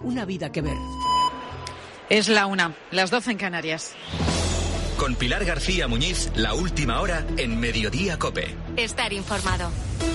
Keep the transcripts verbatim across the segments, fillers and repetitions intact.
una vida que ver. Es la una, las doce en Canarias. Con Pilar García Muñiz, la última hora en Mediodía COPE. Estar informado.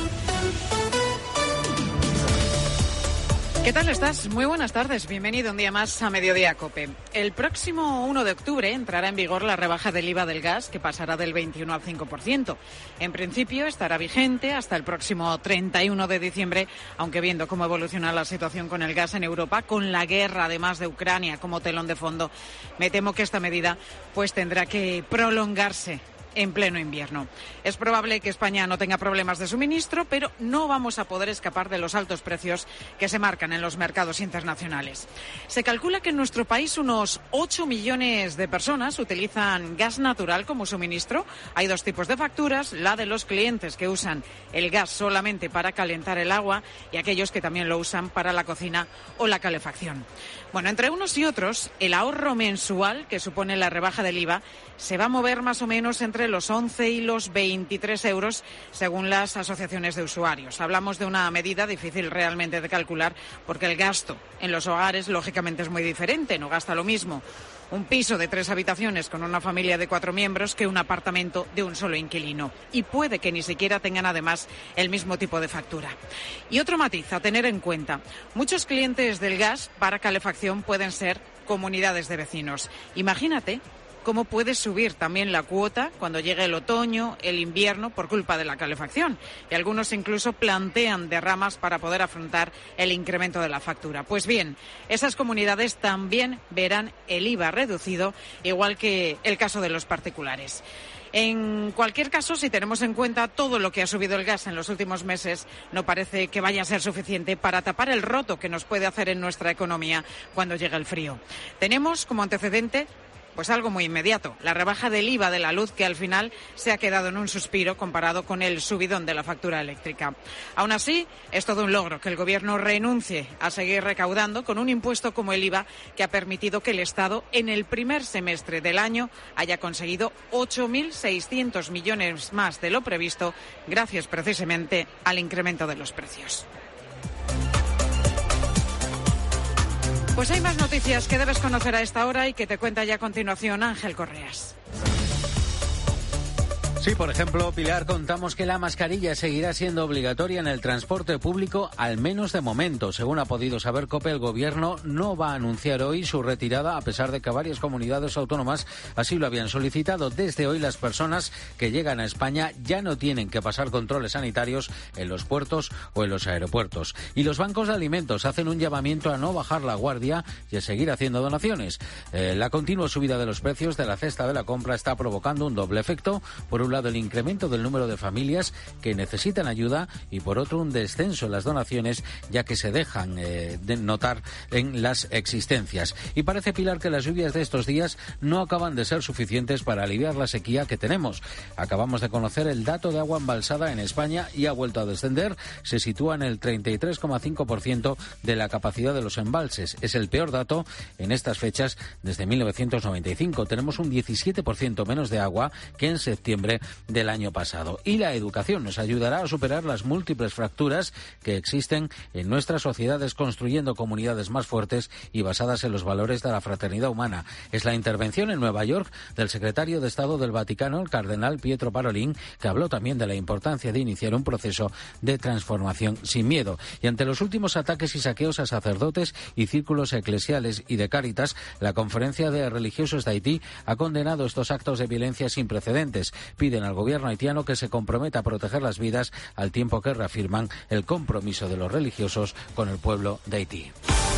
¿Qué tal estás? Muy buenas tardes. Bienvenido un día más a Mediodía COPE. El próximo uno de octubre entrará en vigor la rebaja del I V A del gas, que pasará del veintiuno al cinco por ciento. En principio estará vigente hasta el próximo treinta y uno de diciembre, aunque viendo cómo evoluciona la situación con el gas en Europa, con la guerra además de Ucrania como telón de fondo, me temo que esta medida pues tendrá que prolongarse en pleno invierno. Es probable que España no tenga problemas de suministro, pero no vamos a poder escapar de los altos precios que se marcan en los mercados internacionales. Se calcula que en nuestro país unos ocho millones de personas utilizan gas natural como suministro. Hay dos tipos de facturas, la de los clientes que usan el gas solamente para calentar el agua y aquellos que también lo usan para la cocina o la calefacción. Bueno, entre unos y otros, el ahorro mensual que supone la rebaja del I V A se va a mover más o menos entre los once y los veintitrés euros, según las asociaciones de usuarios. Hablamos de una medida difícil realmente de calcular, porque el gasto en los hogares, lógicamente, es muy diferente. No gasta lo mismo un piso de tres habitaciones con una familia de cuatro miembros que un apartamento de un solo inquilino. Y puede que ni siquiera tengan, además, el mismo tipo de factura. Y otro matiz a tener en cuenta. Muchos clientes del gas para calefacción pueden ser comunidades de vecinos. Imagínate cómo puede subir también la cuota cuando llegue el otoño, el invierno, por culpa de la calefacción. Y algunos incluso plantean derramas para poder afrontar el incremento de la factura. Pues bien, esas comunidades también verán el I V A reducido, igual que el caso de los particulares. En cualquier caso, si tenemos en cuenta todo lo que ha subido el gas en los últimos meses, no parece que vaya a ser suficiente para tapar el roto que nos puede hacer en nuestra economía cuando llegue el frío. Tenemos como antecedente pues algo muy inmediato, la rebaja del I V A de la luz, que al final se ha quedado en un suspiro comparado con el subidón de la factura eléctrica. Aún así, es todo un logro que el Gobierno renuncie a seguir recaudando con un impuesto como el I V A, que ha permitido que el Estado en el primer semestre del año haya conseguido ocho mil seiscientos millones más de lo previsto, gracias precisamente al incremento de los precios. Pues hay más noticias que debes conocer a esta hora y que te cuenta ya a continuación Ángel Correas. Sí, por ejemplo, Pilar, contamos que la mascarilla seguirá siendo obligatoria en el transporte público, al menos de momento. Según ha podido saber COPE, el Gobierno no va a anunciar hoy su retirada, a pesar de que varias comunidades autónomas así lo habían solicitado. Desde hoy, las personas que llegan a España ya no tienen que pasar controles sanitarios en los puertos o en los aeropuertos. Y los bancos de alimentos hacen un llamamiento a no bajar la guardia y a seguir haciendo donaciones. Eh, la continua subida de los precios de la cesta de la compra está provocando un doble efecto. Por un lado, el incremento del número de familias que necesitan ayuda y, por otro, un descenso en las donaciones, ya que se dejan eh, de notar en las existencias. Y parece, Pilar, que las lluvias de estos días no acaban de ser suficientes para aliviar la sequía que tenemos. Acabamos de conocer el dato de agua embalsada en España y ha vuelto a descender. Se sitúa en el treinta y tres coma cinco por ciento de la capacidad de los embalses. Es el peor dato en estas fechas desde mil novecientos noventa y cinco. Tenemos un diecisiete por ciento menos de agua que en septiembre del año pasado. Y la educación nos ayudará a superar las múltiples fracturas que existen en nuestras sociedades, construyendo comunidades más fuertes y basadas en los valores de la fraternidad humana. Es la intervención en Nueva York del secretario de Estado del Vaticano, el cardenal Pietro Parolin, que habló también de la importancia de iniciar un proceso de transformación sin miedo. Y ante los últimos ataques y saqueos a sacerdotes y círculos eclesiales y de Cáritas, la Conferencia de Religiosos de Haití ha condenado estos actos de violencia sin precedentes. Piden al gobierno haitiano que se comprometa a proteger las vidas, al tiempo que reafirman el compromiso de los religiosos con el pueblo de Haití.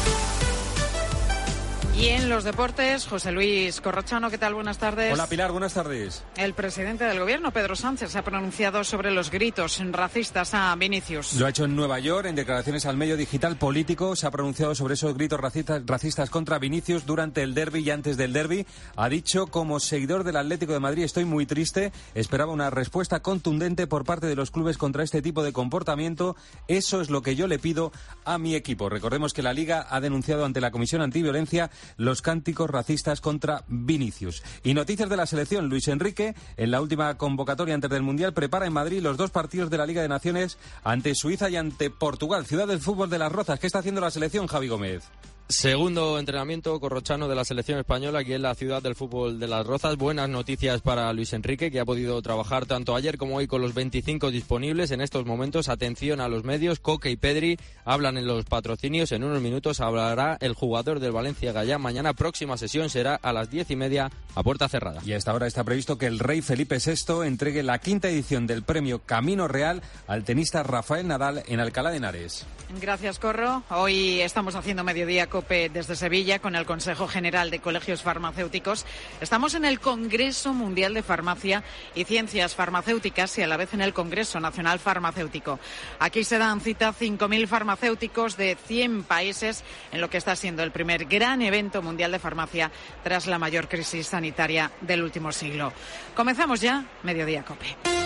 Y en los deportes, José Luis Corrochano, ¿qué tal? Buenas tardes. Hola, Pilar, buenas tardes. El presidente del Gobierno, Pedro Sánchez, se ha pronunciado sobre los gritos racistas a Vinicius. Lo ha hecho en Nueva York, en declaraciones al medio digital político. Se ha pronunciado sobre esos gritos racistas, racistas contra Vinicius durante el derbi y antes del derbi. Ha dicho: como seguidor del Atlético de Madrid estoy muy triste. Esperaba una respuesta contundente por parte de los clubes contra este tipo de comportamiento. Eso es lo que yo le pido a mi equipo. Recordemos que la Liga ha denunciado ante la Comisión Antiviolencia los cánticos racistas contra Vinicius. Y noticias de la selección. Luis Enrique, en la última convocatoria antes del Mundial, prepara en Madrid los dos partidos de la Liga de Naciones ante Suiza y ante Portugal. Ciudad del fútbol de Las Rozas. ¿Qué está haciendo la selección, Javi Gómez? Segundo entrenamiento corrochano de la selección española aquí en la ciudad del fútbol de Las Rozas. Buenas noticias para Luis Enrique, que ha podido trabajar tanto ayer como hoy con los veinticinco disponibles. En estos momentos, atención a los medios, Coque y Pedri hablan en los patrocinios. En unos minutos hablará el jugador del Valencia Gallá. Mañana próxima sesión será a las diez y media a puerta cerrada. Y a esta hora está previsto que el rey Felipe sexto entregue la quinta edición del premio Camino Real al tenista Rafael Nadal en Alcalá de Henares. Gracias, Corro. Hoy estamos haciendo Mediodía COPE desde Sevilla con el Consejo General de Colegios Farmacéuticos. Estamos en el Congreso Mundial de Farmacia y Ciencias Farmacéuticas y a la vez en el Congreso Nacional Farmacéutico. Aquí se dan cita cinco mil farmacéuticos de cien países en lo que está siendo el primer gran evento mundial de farmacia tras la mayor crisis sanitaria del último siglo. Comenzamos ya Mediodía COPE.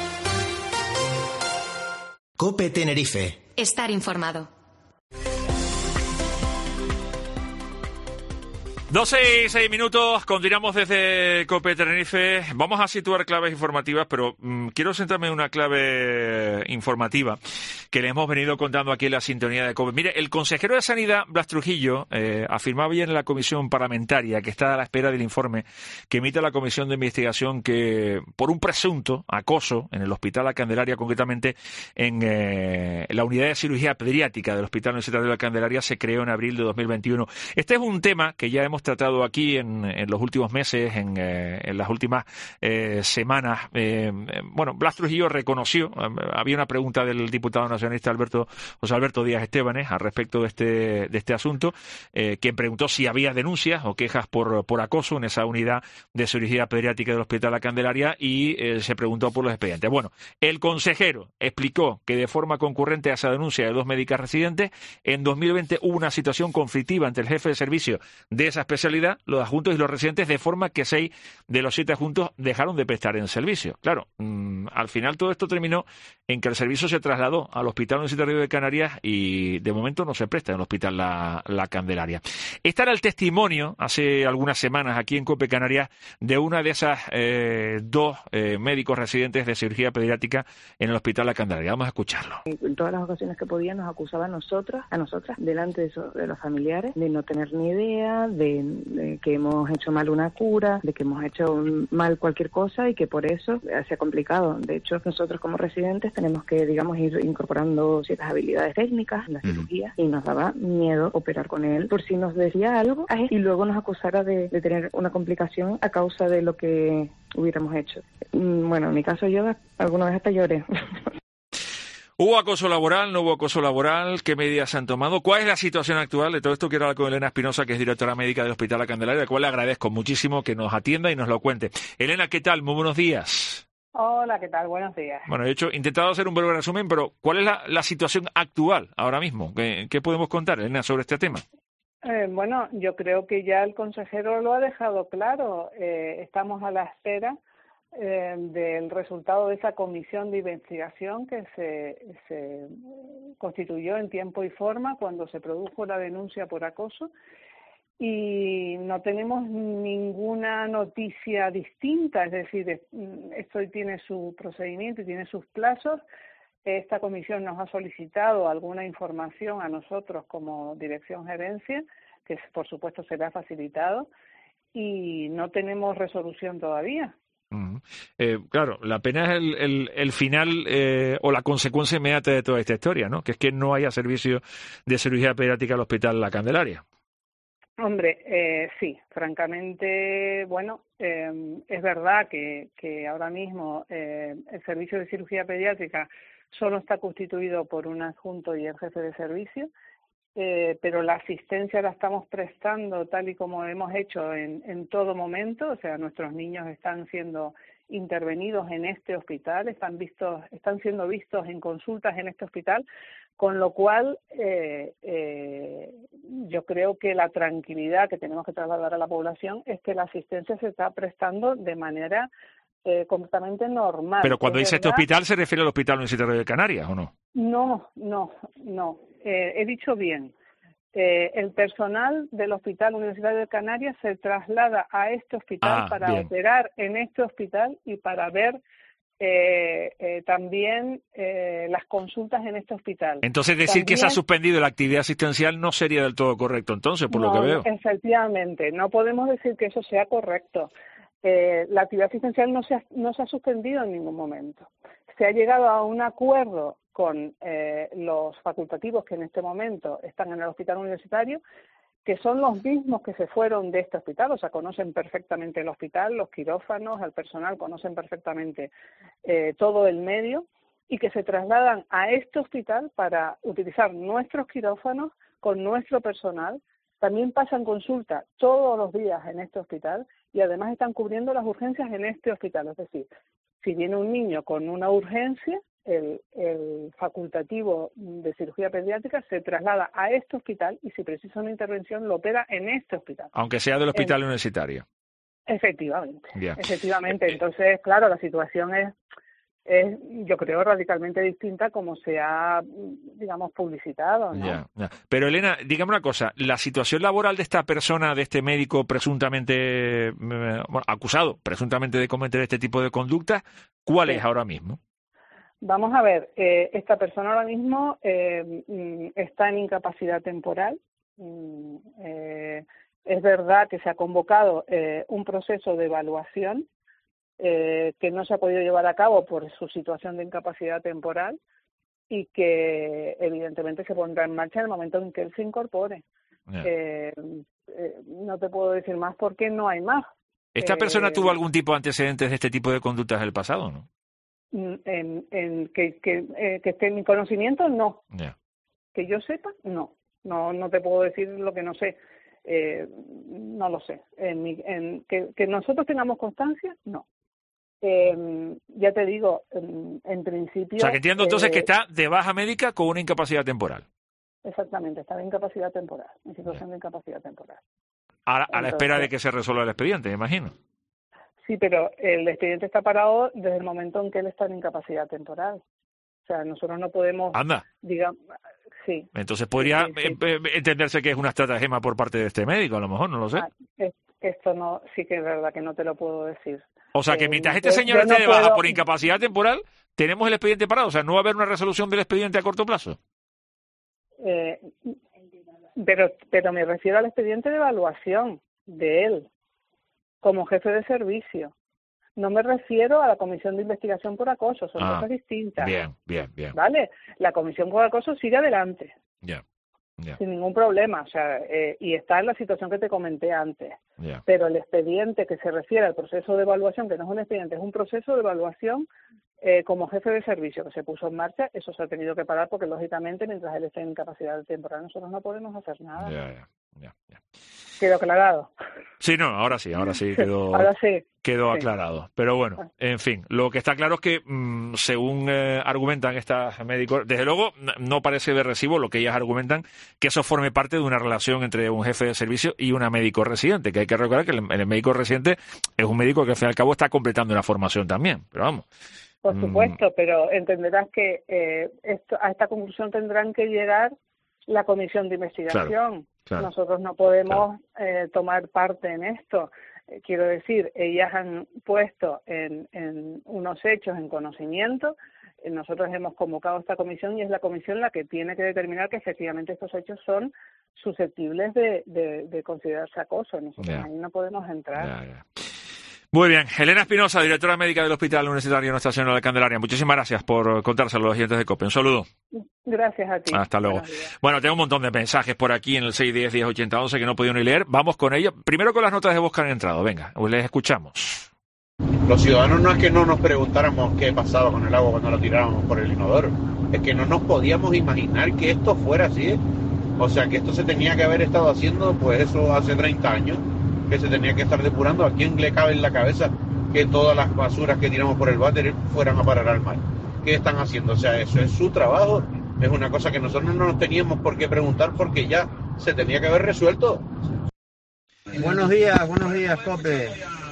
COPE Tenerife. Estar informado. doce y seis minutos, continuamos desde COPE Tenerife. Vamos a situar claves informativas, pero mmm, quiero centrarme en una clave informativa que le hemos venido contando aquí en la sintonía de COPE. Mire, el consejero de Sanidad, Blas Trujillo, eh, afirmaba ayer en la comisión parlamentaria que está a la espera del informe que emite la comisión de investigación que, por un presunto acoso en el Hospital La Candelaria, concretamente en eh, la unidad de cirugía pediátrica del Hospital Universitario de La Candelaria, se creó en abril de dos mil veintiuno. Este es un tema que ya hemos tratado aquí en, en los últimos meses, en, eh, en las últimas eh, semanas. Eh, bueno, Blas Trujillo reconoció, eh, había una pregunta del diputado nacionalista Alberto José Alberto Díaz Estebanes al respecto de este de este asunto, eh, quien preguntó si había denuncias o quejas por, por acoso en esa unidad de cirugía pediátrica del Hospital La Candelaria y eh, se preguntó por los expedientes. Bueno, el consejero explicó que de forma concurrente a esa denuncia de dos médicas residentes, en dos mil veinte hubo una situación conflictiva entre el jefe de servicio de esa especialidad, los adjuntos y los residentes, de forma que seis de los siete adjuntos dejaron de prestar en servicio. Claro, mmm, al final todo esto terminó en que el servicio se trasladó al Hospital Universitario de Canarias y de momento no se presta en el Hospital La, La Candelaria. Este era el testimonio hace algunas semanas aquí en COPE Canarias de una de esas eh, dos eh, médicos residentes de cirugía pediátrica en el Hospital La Candelaria. Vamos a escucharlo. En todas las ocasiones que podía nos acusaba a nosotros, a nosotras, delante de, eso, de los familiares, de no tener ni idea, de, de que hemos hecho mal una cura, de que hemos hecho mal cualquier cosa y que por eso se ha complicado. De hecho, nosotros como residentes tenemos que, digamos, ir incorporando ciertas habilidades técnicas en la cirugía y nos daba miedo operar con él por si nos decía algo y luego nos acusara de, de tener una complicación a causa de lo que hubiéramos hecho. Bueno, en mi caso yo alguna vez hasta lloré. ¿Hubo acoso laboral? ¿No hubo acoso laboral? ¿Qué medidas se han tomado? ¿Cuál es la situación actual? De todo esto quiero hablar con Elena Espinosa, que es directora médica del Hospital La Candelaria, a la cual le agradezco muchísimo que nos atienda y nos lo cuente. Elena, ¿qué tal? Muy buenos días. Hola, ¿qué tal? Buenos días. Bueno, de hecho, he intentado hacer un breve resumen, pero ¿cuál es la, la situación actual ahora mismo? ¿Qué, qué podemos contar, Elena, sobre este tema? Eh, bueno, yo creo que ya el consejero lo ha dejado claro. Eh, estamos a la espera eh, del resultado de esa comisión de investigación que se, se constituyó en tiempo y forma cuando se produjo la denuncia por acoso. Y no tenemos ninguna noticia distinta, es decir, esto tiene su procedimiento y tiene sus plazos. Esta comisión nos ha solicitado alguna información a nosotros como Dirección Gerencia, que por supuesto será facilitado, y no tenemos resolución todavía. Uh-huh. Eh, claro, la pena es el, el, el final eh, o la consecuencia inmediata de toda esta historia, ¿no? Que es que no haya servicio de cirugía pediátrica al Hospital La Candelaria. Hombre, eh, sí, francamente, bueno, eh, es verdad que, que ahora mismo eh, el servicio de cirugía pediátrica solo está constituido por un adjunto y el jefe de servicio, eh, pero la asistencia la estamos prestando tal y como hemos hecho en, en todo momento, o sea, nuestros niños están siendo intervenidos en este hospital, están vistos, están siendo vistos en consultas en este hospital, con lo cual eh, eh, yo creo que la tranquilidad que tenemos que trasladar a la población es que la asistencia se está prestando de manera eh, completamente normal. Pero cuando es dice este hospital, ¿se refiere al Hospital Universitario de Canarias o no? No, no, no. Eh, he dicho bien. Eh, el personal del Hospital Universitario de Canarias se traslada a este hospital ah, para bien. operar en este hospital y para ver eh, eh, también eh, las consultas en este hospital. Entonces, decir también, que se ha suspendido la actividad asistencial no sería del todo correcto, entonces, por no, lo que veo. Efectivamente, no podemos decir que eso sea correcto. Eh, la actividad asistencial no se, ha, no se ha suspendido en ningún momento. Se ha llegado a un acuerdo con eh, los facultativos que en este momento están en el hospital universitario, que son los mismos que se fueron de este hospital, o sea, conocen perfectamente el hospital, los quirófanos, el personal, conocen perfectamente eh, todo el medio, y que se trasladan a este hospital para utilizar nuestros quirófanos con nuestro personal. También pasan consulta todos los días en este hospital y además están cubriendo las urgencias en este hospital. Es decir, si viene un niño con una urgencia, el, el facultativo de cirugía pediátrica se traslada a este hospital y si precisa una intervención lo opera en este hospital. Aunque sea del hospital en, universitario. Efectivamente, yeah. efectivamente. Entonces, claro, la situación es, es, yo creo, radicalmente distinta como se ha, digamos, publicitado, ¿no? Yeah, yeah. Pero, Elena, dígame una cosa, la situación laboral de esta persona, de este médico presuntamente, bueno, acusado, presuntamente de cometer este tipo de conductas, ¿cuál sí. es ahora mismo? Vamos a ver, eh, esta persona ahora mismo eh, está en incapacidad temporal. Eh, es verdad que se ha convocado eh, un proceso de evaluación eh, que no se ha podido llevar a cabo por su situación de incapacidad temporal y que evidentemente se pondrá en marcha en el momento en que él se incorpore. Yeah. Eh, eh, no te puedo decir más porque no hay más. ¿Esta eh, persona tuvo algún tipo de antecedentes de este tipo de conductas del pasado, no? En, en que, que, eh, que esté en mi conocimiento, no. Yeah. Que yo sepa, no. No no te puedo decir lo que no sé. Eh, no lo sé. En mi, en, que, que nosotros tengamos constancia, no. Eh, ya te digo, en, en principio... O sea, que entiendo entonces eh, que está de baja médica con una incapacidad temporal. Exactamente, está de incapacidad temporal, en situación yeah. de incapacidad temporal. A, a entonces, la espera de que se resuelva el expediente, me imagino. Sí, pero el expediente está parado desde el momento en que él está en incapacidad temporal. O sea, nosotros no podemos... Anda. Digamos, sí. Entonces podría sí, sí, sí. entenderse que es una estratagema por parte de este médico, a lo mejor, no lo sé. Ah, es, esto no, sí que es verdad que no te lo puedo decir. O sea, que eh, mientras no, este señor esté no de baja puedo... por incapacidad temporal, tenemos el expediente parado. O sea, no va a haber una resolución del expediente a corto plazo. Eh, pero, pero me refiero al expediente de evaluación de él como jefe de servicio. No me refiero a la comisión de investigación por acoso, son ah, cosas distintas. Bien, bien, bien. ¿Vale? La comisión por acoso sigue adelante. Ya. Yeah, yeah. Sin ningún problema, o sea, eh, y está en la situación que te comenté antes. Yeah. Pero el expediente que se refiere al proceso de evaluación, que no es un expediente, es un proceso de evaluación eh, como jefe de servicio que se puso en marcha, eso se ha tenido que parar porque, lógicamente, mientras él esté en incapacidad temporal, nosotros no podemos hacer nada. Yeah, yeah, yeah, yeah. ¿Quedó aclarado? Sí, no, ahora sí, ahora sí quedó, ahora sí. quedó sí. aclarado. Pero bueno, en fin, lo que está claro es que, mmm, según eh, argumentan estas médicos, desde luego no parece de recibo lo que ellas argumentan, que eso forme parte de una relación entre un jefe de servicio y una médico residente, que hay que recordar que el, el médico residente es un médico que al fin y al cabo está completando una formación también, pero vamos. Por supuesto, mm. pero entenderás que eh, esto, a esta conclusión tendrán que llegar la comisión de investigación. Claro, claro, Nosotros no podemos claro. eh, tomar parte en esto. Eh, quiero decir, ellas han puesto en, en unos hechos en conocimiento. Eh, nosotros hemos convocado esta comisión y es la comisión la que tiene que determinar que efectivamente estos hechos son susceptibles de, de, de considerarse acoso. Nosotros yeah. ahí no podemos entrar. Yeah, yeah. Muy bien. Elena Espinosa, directora médica del Hospital Universitario Nuestra Señora de Candelaria. Muchísimas gracias por contárselo a los oyentes de COPE. Un saludo. Gracias a ti. Hasta luego. Bueno, tengo un montón de mensajes por aquí en el seis diez, diez ochenta, once que no he podido ni leer. Vamos con ellos. Primero con las notas de voz que han entrado. Venga, pues les escuchamos. Los ciudadanos no es que no nos preguntáramos qué pasaba con el agua cuando la tirábamos por el inodoro. Es que no nos podíamos imaginar que esto fuera así. O sea, que esto se tenía que haber estado haciendo, pues eso hace treinta años. Que se tenía que estar depurando. ¿A quién le cabe en la cabeza que todas las basuras que tiramos por el váter fueran a parar al mar? ¿Qué están haciendo? O sea, eso es su trabajo, es una cosa que nosotros no nos teníamos por qué preguntar porque ya se tenía que haber resuelto. Buenos días, buenos días, COPE.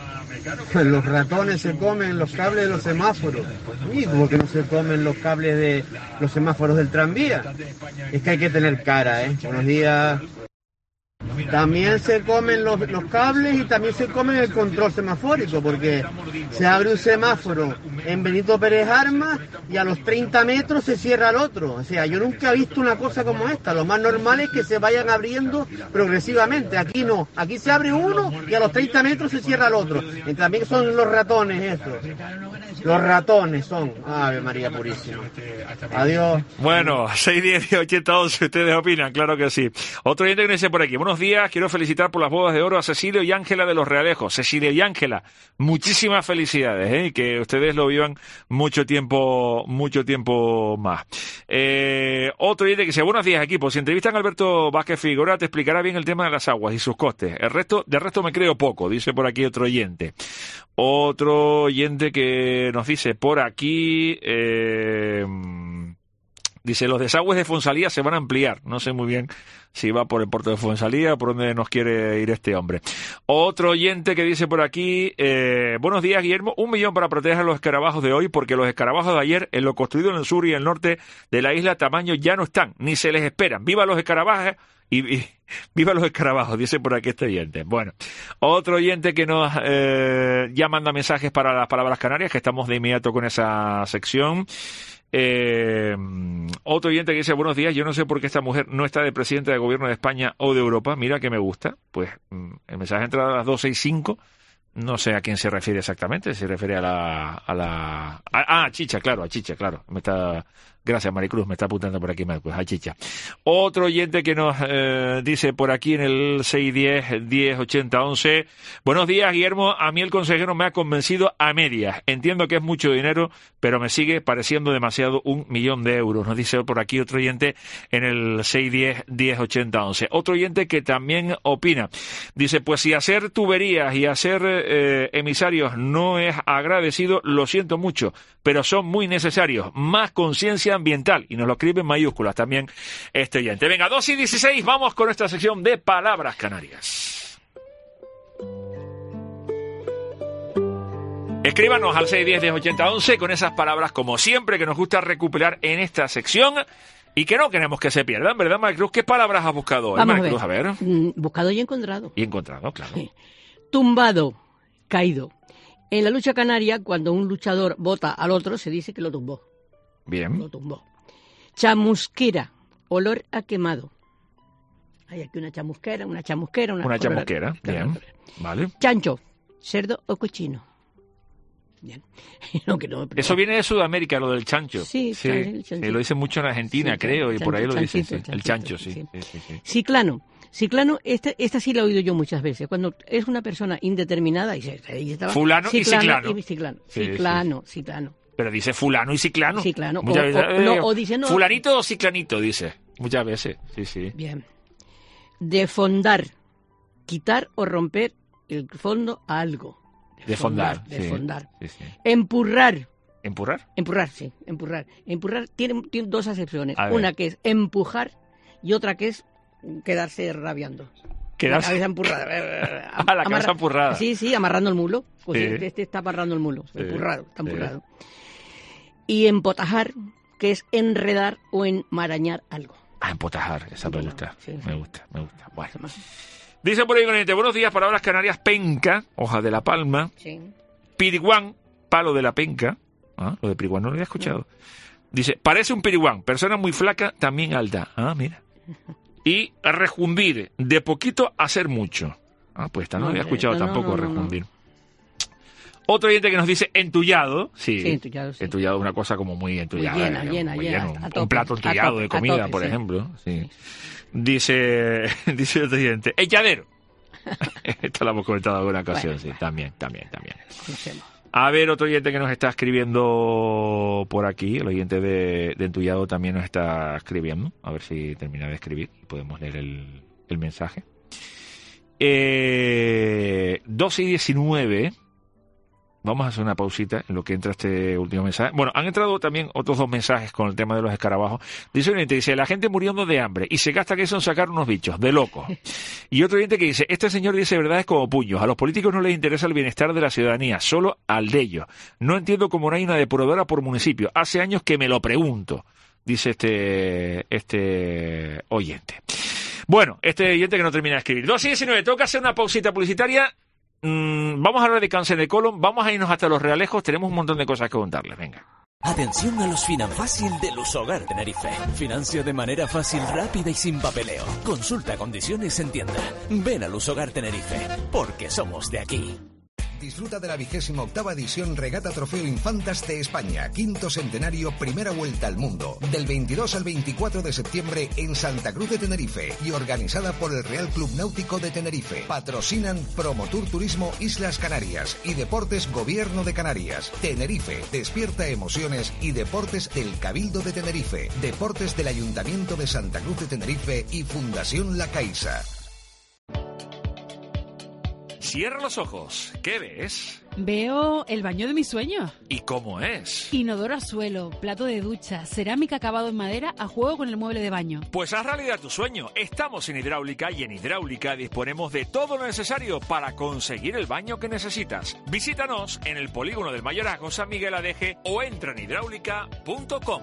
Los ratones se comen los cables de los semáforos. ¿Y cómo que no se comen los cables de los semáforos del tranvía? Es que hay que tener cara, ¿eh? Buenos días. también se comen los, los cables y también se comen el control semafórico, porque se abre un semáforo en Benito Pérez Armas y a los treinta metros se cierra el otro. O sea, yo nunca he visto una cosa como esta. Lo más normal es que se vayan abriendo progresivamente. Aquí no, aquí se abre uno y a los treinta metros se cierra el otro. Y también son los ratones esos. Los ratones son. Ave María Purísima. Adiós. Bueno, seis diez ochenta once, ustedes opinan, claro que sí. Otro oyente que me dice por aquí, buenos días, quiero felicitar por las bodas de oro a Cecilio y Ángela de los Realejos. Cecilio y Ángela, muchísimas felicidades, ¿eh? Y que ustedes lo vivan mucho tiempo, mucho tiempo más. Eh, otro oyente que dice, buenos días equipo, si entrevistan a Alberto Vázquez Figueroa te explicará bien el tema de las aguas y sus costes. El resto, de resto me creo poco, dice por aquí otro oyente. Otro oyente que nos dice por aquí, eh, dice, los desagües de Fonsalía se van a ampliar. No sé muy bien si va por el puerto de Fonsalía o por dónde nos quiere ir este hombre. Otro oyente que dice por aquí, eh, buenos días Guillermo, un millón para proteger a los escarabajos de hoy, porque los escarabajos de ayer, en lo construido en el sur y el norte de la isla Tamaño, ya no están, ni se les esperan. ¡Viva los escarabajos! Y, y viva los escarabajos, dice por aquí este oyente. Bueno, otro oyente que nos eh, ya manda mensajes para las palabras canarias, que estamos de inmediato con esa sección. Eh, otro oyente que dice, buenos días, yo no sé por qué esta mujer no está de presidenta de gobierno de España o de Europa, mira que me gusta. Pues el mensaje entra a las doce y cinco, no sé a quién se refiere exactamente, se refiere a la... a la a, ah, a Chicha, claro, a Chicha, claro, me está... Gracias, Maricruz, me está apuntando por aquí, pues, a Chicha. Otro oyente que nos eh, dice por aquí en el seis diez, diez ochenta once. Buenos días, Guillermo. A mí el consejero me ha convencido a medias. Entiendo que es mucho dinero, pero me sigue pareciendo demasiado un millón de euros. Nos dice por aquí otro oyente en el seis diez, diez ochenta once. Otro oyente que también opina. Dice, pues si hacer tuberías y hacer eh, emisarios no es agradecido, lo siento mucho, pero son muy necesarios. Más conciencia ambiental, y nos lo escribe en mayúsculas también este oyente. Venga, dos y dieciséis, vamos con esta sección de Palabras Canarias. Escríbanos al seis diez, diez ochenta once con esas palabras, como siempre, que nos gusta recuperar en esta sección y que no queremos que se pierdan, ¿verdad, Maricruz? ¿Qué palabras has buscado hoy, Vamos Maricruz? a ver. A ver. Buscado y encontrado. Y encontrado, claro. Sí. Tumbado, caído. En la lucha canaria, cuando un luchador bota al otro, se dice que lo tumbó. Bien. Lo tumbó. Chamusquera, olor a quemado. Hay aquí una chamusquera, una chamusquera, una... Una chamusquera, a... bien. Vale. Chancho, cerdo o cochino. Bien. No, que no, pero... Eso viene de Sudamérica, lo del chancho. Sí, sí. El sí lo dicen mucho en Argentina, sí, creo, chancho, y por ahí lo dicen. Sí. El chancho, sí. sí. sí, sí, sí. Ciclano. Ciclano, esta, esta sí la he oído yo muchas veces. Cuando es una persona indeterminada... Y se, y estaba, fulano ciclano, y ciclano. Y ciclano, sí, ciclano, sí. ciclano. Pero dice fulano y ciclano. Ciclano. Muchas o, veces, o, eh, no, o dice no. Fulanito o ciclanito, dice. Muchas veces, sí, sí. Bien. Defondar. Quitar o romper el fondo a algo. Defondar. Defondar. Sí, sí, sí. Empurrar. ¿Empurrar? Empurrar, sí. Empurrar. Empurrar tiene, tiene dos acepciones. Una que es empujar y otra que es quedarse rabiando. Quedarse. La cabeza empurrada. Ah, la cabeza Amarra... empurrada. Sí, sí, amarrando el mulo. Pues sí. Este está amarrando el mulo. Sí. Empurrado, está empurrado. Sí. Y empotajar, que es enredar o enmarañar algo. Ah, empotajar, esa me gusta. Sí, sí. Me gusta, me gusta. Bueno. Dice por ahí con el buenos días, palabras canarias, penca, hoja de la palma. Sí. Piriguán, palo de la penca. Ah, lo de piriguán no lo había escuchado. No. Dice, parece un piriguán, persona muy flaca, también alta. Ah, mira. Y rejundir, de poquito a hacer mucho. Ah, pues esta no, no había escuchado no, tampoco, no, no, rejundir. No. Otro oyente que nos dice entullado. Sí, sí entullado, sí. Entullado es una cosa como muy entullada. Muy llena, digamos, llena, muy llena. lleno. A Un tope, plato entullado tope, de comida, tope, por sí. ejemplo. Sí. Dice, dice otro oyente, echadero. Esto lo hemos comentado en alguna ocasión, bueno, sí. También, también, también. Conocemos. A ver, otro oyente que nos está escribiendo por aquí, el oyente de, de Entullado también nos está escribiendo, a ver si termina de escribir y podemos leer el, el mensaje. Eh, doce y diecinueve, vamos a hacer una pausita en lo que entra este último mensaje. Bueno, han entrado también otros dos mensajes con el tema de los escarabajos. Dice un oyente, dice, la gente muriendo de hambre y se gasta que eso en sacar unos bichos, de locos. Y otro oyente que dice, este señor dice verdades como puños, a los políticos no les interesa el bienestar de la ciudadanía, solo al de ellos. No entiendo cómo no hay una depuradora por municipio. Hace años que me lo pregunto, dice este, este oyente. Bueno, este oyente que no termina de escribir. dos y diecinueve, toca hacer una pausita publicitaria. Mm, vamos a hablar de cáncer de colon, vamos a irnos hasta Los Realejos, tenemos un montón de cosas que contarles, venga. Atención a los Finanfácil de Lusogar Tenerife. Financia de manera fácil, rápida y sin papeleo. Consulta condiciones en tienda. Ven a Lusogar Tenerife, porque somos de aquí. Disfruta de la vigésima octava edición Regata Trofeo Infantas de España, quinto centenario, primera vuelta al mundo, del veintidós al veinticuatro de septiembre en Santa Cruz de Tenerife y organizada por el Real Club Náutico de Tenerife. Patrocinan Promotur Turismo Islas Canarias y Deportes Gobierno de Canarias. Tenerife, despierta emociones y deportes del Cabildo de Tenerife, deportes del Ayuntamiento de Santa Cruz de Tenerife y Fundación La Caixa. Cierra los ojos. ¿Qué ves? Veo el baño de mis sueños. ¿Y cómo es? Inodoro a suelo, plato de ducha, cerámica acabado en madera a juego con el mueble de baño. Pues haz realidad tu sueño. Estamos en Hidráulica y en Hidráulica disponemos de todo lo necesario para conseguir el baño que necesitas. Visítanos en el polígono del Mayorazgo San Miguel Adeje o entra en hidráulica punto com.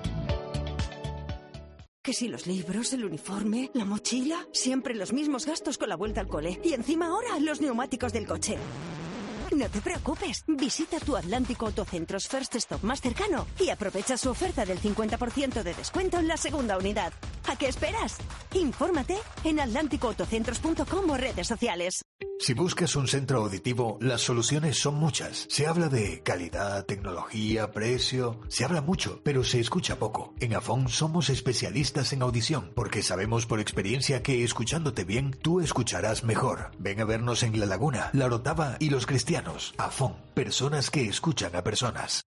Que si los libros, el uniforme, la mochila, siempre los mismos gastos con la vuelta al cole. Y encima ahora los neumáticos del coche. No te preocupes, visita tu Atlántico Autocentros First Stop más cercano y aprovecha su oferta del cincuenta por ciento de descuento en la segunda unidad. ¿A qué esperas? Infórmate en atlántico autocentros punto com o redes sociales. Si buscas un centro auditivo, las soluciones son muchas. Se habla de calidad, tecnología, precio. Se habla mucho, pero se escucha poco. En Afón somos especialistas en audición, porque sabemos por experiencia que escuchándote bien, tú escucharás mejor. Ven a vernos en La Laguna, La Orotava y Los Cristianos. Afón, personas que escuchan a personas.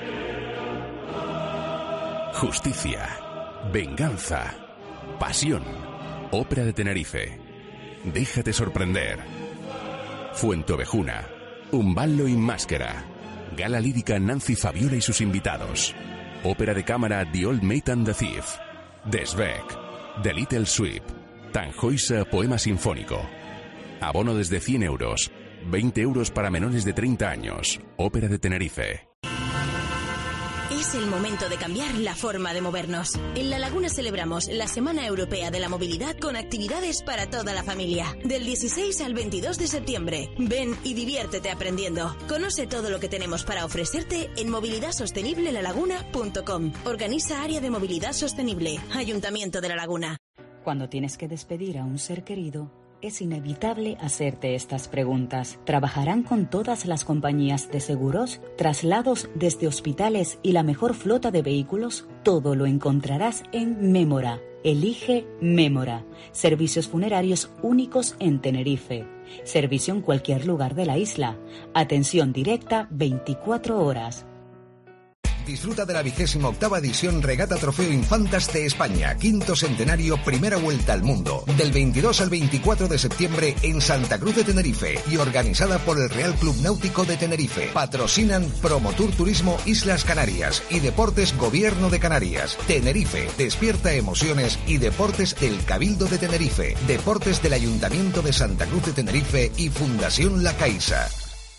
Justicia, venganza, pasión. Ópera de Tenerife. Déjate sorprender. Fuentovejuna, Un ballo in máscara. Gala lírica Nancy Fabiola y sus invitados. Ópera de cámara The Old Maid and the Thief. Desbeck, The Little Sweep. Tannhäuser Poema Sinfónico. Abono desde cien euros. veinte euros para menores de treinta años. Ópera de Tenerife. Es el momento de cambiar la forma de movernos. En La Laguna celebramos la Semana Europea de la Movilidad con actividades para toda la familia. Del dieciséis al veintidós de septiembre. Ven y diviértete aprendiendo. Conoce todo lo que tenemos para ofrecerte en movilidad sostenible la laguna punto com. Organiza Área de Movilidad Sostenible. Ayuntamiento de La Laguna. Cuando tienes que despedir a un ser querido, es inevitable hacerte estas preguntas. ¿Trabajarán con todas las compañías de seguros? ¿Traslados desde hospitales y la mejor flota de vehículos? Todo lo encontrarás en Mémora. Elige Mémora. Servicios funerarios únicos en Tenerife. Servicio en cualquier lugar de la isla. Atención directa veinticuatro horas. Disfruta de la vigésima octava edición Regata Trofeo Infantas de España, quinto centenario, primera vuelta al mundo, del veintidós al veinticuatro de septiembre en Santa Cruz de Tenerife y organizada por el Real Club Náutico de Tenerife. Patrocinan Promotur Turismo Islas Canarias y Deportes Gobierno de Canarias. Tenerife, despierta emociones y deportes del Cabildo de Tenerife, deportes del Ayuntamiento de Santa Cruz de Tenerife y Fundación La Caixa.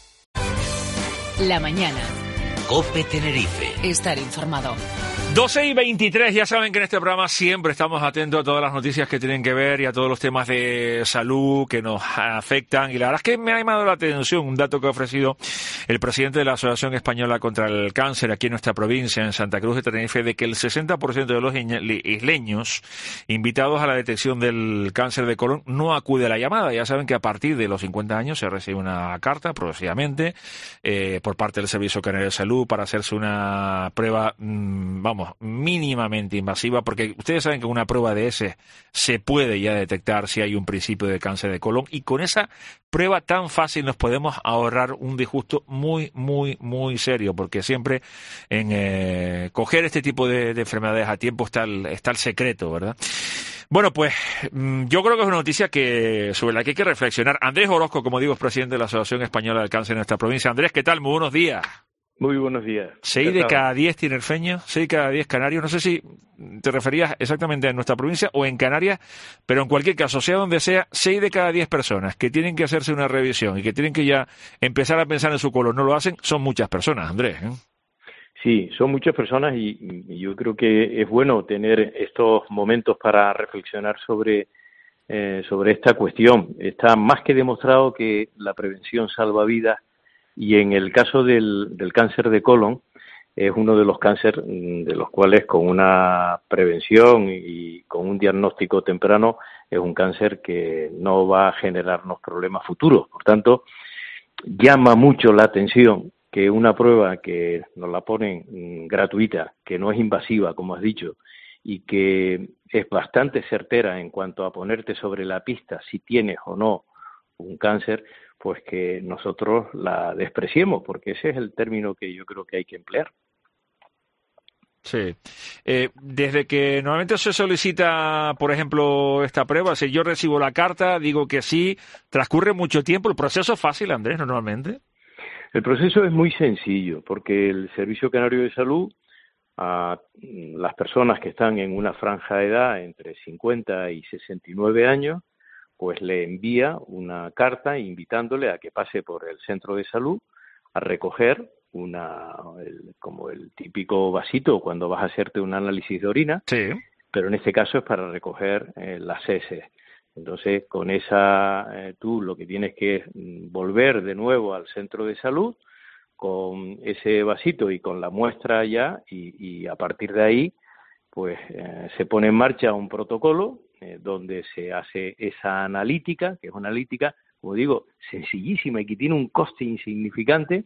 La mañana. COPE Tenerife. Estar informado. doce y veintitrés, ya saben que en este programa siempre estamos atentos a todas las noticias que tienen que ver y a todos los temas de salud que nos afectan. Y la verdad es que me ha llamado la atención un dato que ha ofrecido el presidente de la Asociación Española contra el Cáncer aquí en nuestra provincia, en Santa Cruz de Tenerife, de que el sesenta por ciento de los isleños invitados a la detección del cáncer de colon no acude a la llamada. Ya saben que a partir de los cincuenta años se recibe una carta progresivamente eh, por parte del Servicio Canario de Salud para hacerse una prueba, mmm, vamos, mínimamente invasiva, porque ustedes saben que una prueba de ese se puede ya detectar si hay un principio de cáncer de colon, y con esa prueba tan fácil nos podemos ahorrar un disgusto muy, muy, muy serio, porque siempre en eh, coger este tipo de, de enfermedades a tiempo está el, está el secreto, ¿verdad? Bueno, pues yo creo que es una noticia que sobre la que hay que reflexionar. Andrés Orozco, como digo, es presidente de la Asociación Española del Cáncer en nuestra provincia. Andrés, ¿qué tal? Muy buenos días. Muy buenos días. Seis de cada diez tinerfeños, seis de cada diez canarios. No sé si te referías exactamente a nuestra provincia o en Canarias, pero en cualquier caso, sea donde sea, seis de cada diez personas que tienen que hacerse una revisión y que tienen que ya empezar a pensar en su colon, no lo hacen, son muchas personas, Andrés, ¿eh? Sí, son muchas personas y, y yo creo que es bueno tener estos momentos para reflexionar sobre eh, sobre esta cuestión. Está más que demostrado que la prevención salva vidas, y en el caso del, del cáncer de colon es uno de los cánceres de los cuales con una prevención y con un diagnóstico temprano es un cáncer que no va a generarnos problemas futuros. Por tanto, llama mucho la atención que una prueba que nos la ponen mm, gratuita, que no es invasiva, como has dicho, y que es bastante certera en cuanto a ponerte sobre la pista si tienes o no un cáncer, pues que nosotros la despreciemos, porque ese es el término que yo creo que hay que emplear. Sí. Eh, desde que normalmente se solicita, por ejemplo, esta prueba, si yo recibo la carta, digo que sí, transcurre mucho tiempo. ¿El proceso es fácil, Andrés, normalmente? El proceso es muy sencillo, porque el Servicio Canario de Salud, a las personas que están en una franja de edad entre cincuenta y sesenta y nueve años, pues le envía una carta invitándole a que pase por el centro de salud a recoger una el, como el típico vasito cuando vas a hacerte un análisis de orina, sí. Pero en este caso es para recoger eh, las heces. Entonces, con esa, eh, tú lo que tienes que es volver de nuevo al centro de salud con ese vasito y con la muestra ya, y, y a partir de ahí, pues eh, se pone en marcha un protocolo eh, donde se hace esa analítica, que es una analítica, como digo, sencillísima y que tiene un coste insignificante.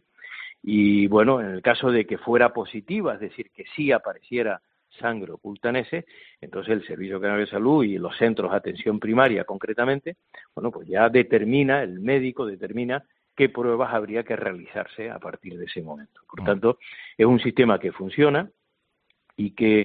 Y bueno, en el caso de que fuera positiva, es decir, que sí apareciera sangre oculta en heces, entonces el Servicio Canario de Salud y los centros de atención primaria concretamente, bueno, pues ya determina, el médico determina qué pruebas habría que realizarse a partir de ese momento. Por tanto, es un sistema que funciona y que,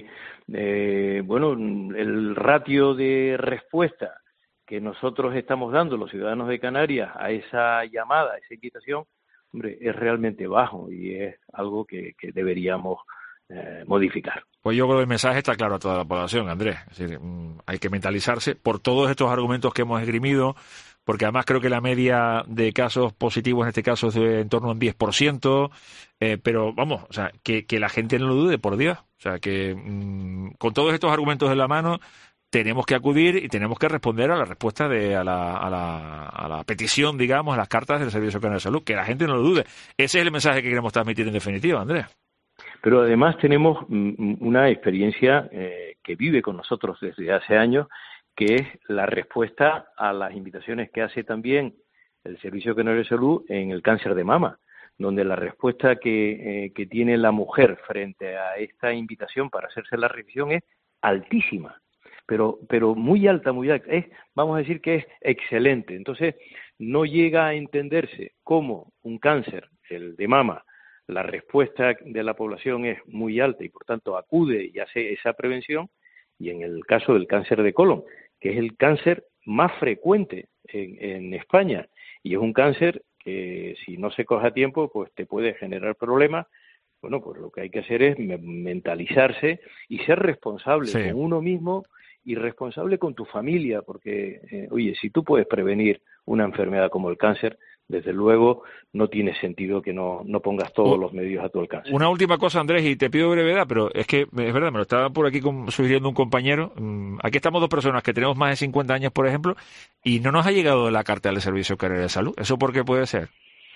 eh, bueno, el ratio de respuesta que nosotros estamos dando los ciudadanos de Canarias a esa llamada, a esa invitación, hombre, es realmente bajo y es algo que, que deberíamos eh, modificar. Pues yo creo que el mensaje está claro a toda la población, Andrés. Es decir, hay que mentalizarse por todos estos argumentos que hemos esgrimido, porque además creo que la media de casos positivos en este caso es de en torno a un diez por ciento, eh, pero vamos, o sea, que, que la gente no lo dude, por Dios. O sea, que mmm, con todos estos argumentos en la mano tenemos que acudir y tenemos que responder a la respuesta de a la, a la, a la petición, digamos, a las cartas del Servicio Canario de Salud, que la gente no lo dude. Ese es el mensaje que queremos transmitir en definitiva, Andrés. Pero además tenemos una experiencia eh, que vive con nosotros desde hace años, que es la respuesta a las invitaciones que hace también el Servicio Canario de Salud en el cáncer de mama, donde la respuesta que, eh, que tiene la mujer frente a esta invitación para hacerse la revisión es altísima, pero pero muy alta, muy alta. Es, vamos a decir que es excelente. Entonces, no llega a entenderse cómo un cáncer, el de mama, la respuesta de la población es muy alta y por tanto acude y hace esa prevención, y en el caso del cáncer de colon, que es el cáncer más frecuente en, en España, y es un cáncer que si no se coge a tiempo pues te puede generar problemas. Bueno, pues lo que hay que hacer es mentalizarse y ser responsable sí. con uno mismo y responsable con tu familia, porque, eh, oye, si tú puedes prevenir una enfermedad como el cáncer, desde luego no tiene sentido que no, no pongas todos los medios a tu alcance. Una última cosa, Andrés, y te pido brevedad, pero es que es verdad, me lo estaba por aquí sugiriendo un compañero. Aquí estamos dos personas que tenemos más de cincuenta años, por ejemplo, y no nos ha llegado la carta del Servicio Canario de Salud. ¿Eso por qué puede ser?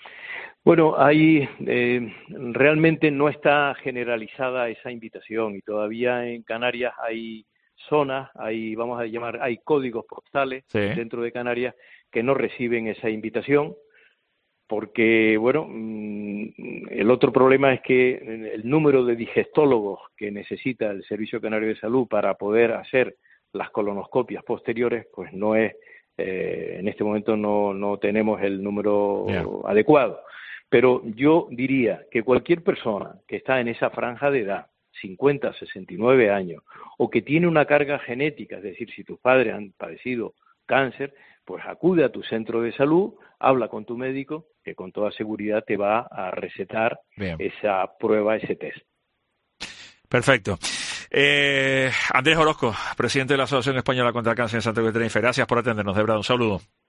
Bueno, ahí eh, realmente no está generalizada esa invitación y todavía en Canarias hay zonas, hay, vamos a llamar, hay códigos postales sí. dentro de Canarias que no reciben esa invitación. Porque, bueno, el otro problema es que el número de digestólogos que necesita el Servicio Canario de Salud para poder hacer las colonoscopias posteriores, pues no es, eh, en este momento no, no tenemos el número yeah. adecuado. Pero yo diría que cualquier persona que está en esa franja de edad, cincuenta, sesenta y nueve años, o que tiene una carga genética, es decir, si tus padres han padecido cáncer, pues acude a tu centro de salud, habla con tu médico, que con toda seguridad te va a recetar Bien. esa prueba, ese test. Perfecto. Eh, Andrés Orozco, presidente de la Asociación Española contra el Cáncer en Santa Cruz de Tenerife, gracias por atendernos, de verdad, un saludo.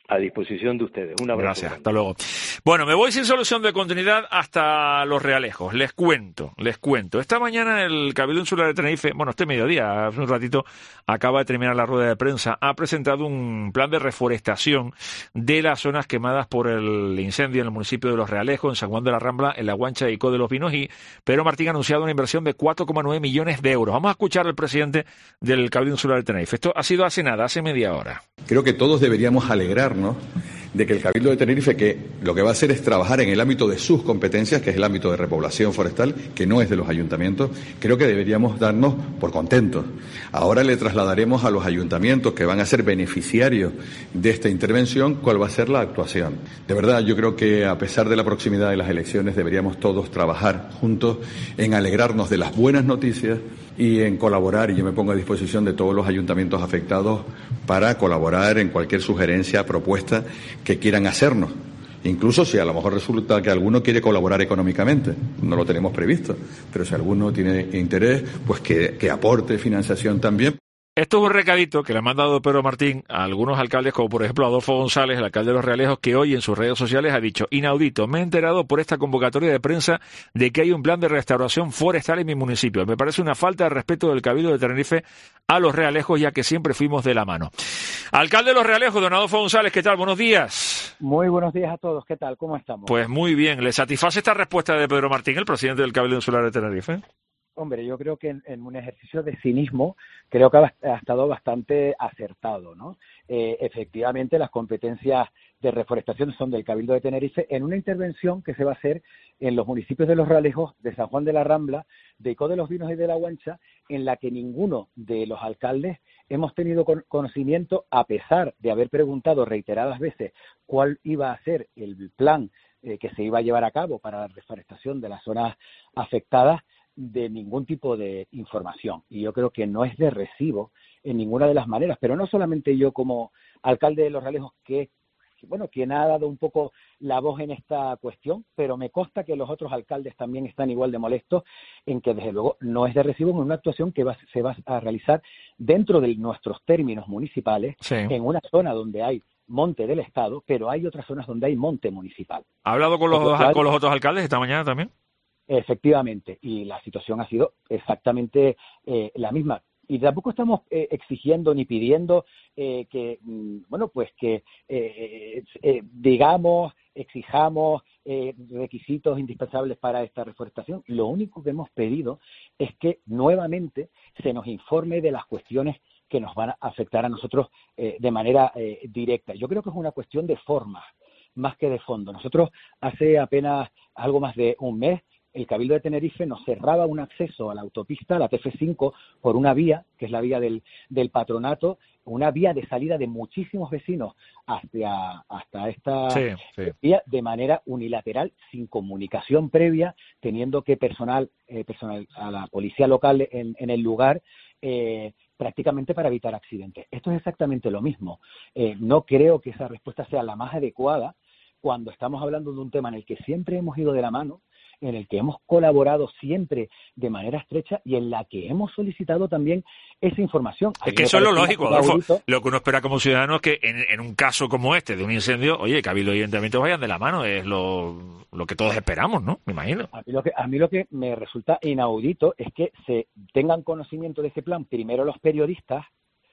a disposición de ustedes. Un abrazo. Gracias, hasta luego. Bueno, me voy sin solución de continuidad hasta Los Realejos. Les cuento, les cuento. Esta mañana el Cabildo Insular de Tenerife, bueno, este mediodía, hace un ratito, acaba de terminar la rueda de prensa, ha presentado un plan de reforestación de las zonas quemadas por el incendio en el municipio de Los Realejos, en San Juan de la Rambla, en La Guancha y Có de los Vinos, y Pedro Martín ha anunciado una inversión de cuatro coma nueve millones de euros. Vamos a escuchar al presidente del Cabildo Insular de Tenerife. Esto ha sido hace nada, hace media hora. Creo que todos deberíamos alegrarnos de que el Cabildo de Tenerife, que lo que va a hacer es trabajar en el ámbito de sus competencias, que es el ámbito de repoblación forestal, que no es de los ayuntamientos, creo que deberíamos darnos por contentos. Ahora le trasladaremos a los ayuntamientos que van a ser beneficiarios de esta intervención cuál va a ser la actuación. De verdad, yo creo que a pesar de la proximidad de las elecciones deberíamos todos trabajar juntos en alegrarnos de las buenas noticias y en colaborar, y yo me pongo a disposición de todos los ayuntamientos afectados para colaborar en cualquier sugerencia, propuesta que quieran hacernos. Incluso si a lo mejor resulta que alguno quiere colaborar económicamente, no lo tenemos previsto, pero si alguno tiene interés, pues que, que aporte financiación también. Esto es un recadito que le ha mandado Pedro Martín a algunos alcaldes, como por ejemplo Adolfo González, el alcalde de Los Realejos, que hoy en sus redes sociales ha dicho: inaudito, me he enterado por esta convocatoria de prensa de que hay un plan de restauración forestal en mi municipio. Me parece una falta de respeto del Cabildo de Tenerife a Los Realejos, ya que siempre fuimos de la mano. Alcalde de Los Realejos, don Adolfo González, ¿qué tal? Buenos días. Muy buenos días a todos, ¿qué tal? ¿Cómo estamos? Pues muy bien. ¿Le satisface esta respuesta de Pedro Martín, el presidente del Cabildo Insular de Tenerife? Hombre, yo creo que en, en un ejercicio de cinismo creo que ha, ha estado bastante acertado, ¿no? Eh, efectivamente, las competencias de reforestación son del Cabildo de Tenerife en una intervención que se va a hacer en los municipios de Los Realejos, de San Juan de la Rambla, de Có de los Vinos y de La Guancha, en la que ninguno de los alcaldes hemos tenido con, conocimiento, a pesar de haber preguntado reiteradas veces cuál iba a ser el plan eh, que se iba a llevar a cabo para la reforestación de las zonas afectadas, de ningún tipo de información. Y yo creo que no es de recibo en ninguna de las maneras, pero no solamente yo como alcalde de Los Realejos, que bueno, quien ha dado un poco la voz en esta cuestión, pero me consta que los otros alcaldes también están igual de molestos en que, desde luego, no es de recibo en una actuación que va, se va a realizar dentro de nuestros términos municipales, sí, en una zona donde hay monte del Estado, pero hay otras zonas donde hay monte municipal. ¿Ha hablado con los, cual, con los otros alcaldes esta mañana también? Efectivamente, y la situación ha sido exactamente eh, la misma. Y tampoco estamos eh, exigiendo ni pidiendo eh, que, bueno, pues que eh, eh, digamos, exijamos eh, requisitos indispensables para esta reforestación. Lo único que hemos pedido es que nuevamente se nos informe de las cuestiones que nos van a afectar a nosotros eh, de manera eh, directa. Yo creo que es una cuestión de forma más que de fondo. Nosotros hace apenas algo más de un mes, el Cabildo de Tenerife nos cerraba un acceso a la autopista, a la T F cinco, por una vía, que es la vía del, del patronato, una vía de salida de muchísimos vecinos hacia, hasta esta sí, sí. vía de manera unilateral, sin comunicación previa, teniendo que personal, eh, personal a la policía local en, en el lugar, eh, prácticamente para evitar accidentes. Esto es exactamente lo mismo. Eh, no creo que esa respuesta sea la más adecuada cuando estamos hablando de un tema en el que siempre hemos ido de la mano, en el que hemos colaborado siempre de manera estrecha y en la que hemos solicitado también esa información. Es que eso es lo lógico, Adolfo. Lo que uno espera como ciudadano es que en, en un caso como este, de un incendio, oye, Cabildo y Ayuntamientos vayan de la mano, es lo, lo que todos esperamos, ¿no? Me imagino. A mí, lo que, a mí lo que me resulta inaudito es que se tengan conocimiento de ese plan primero los periodistas,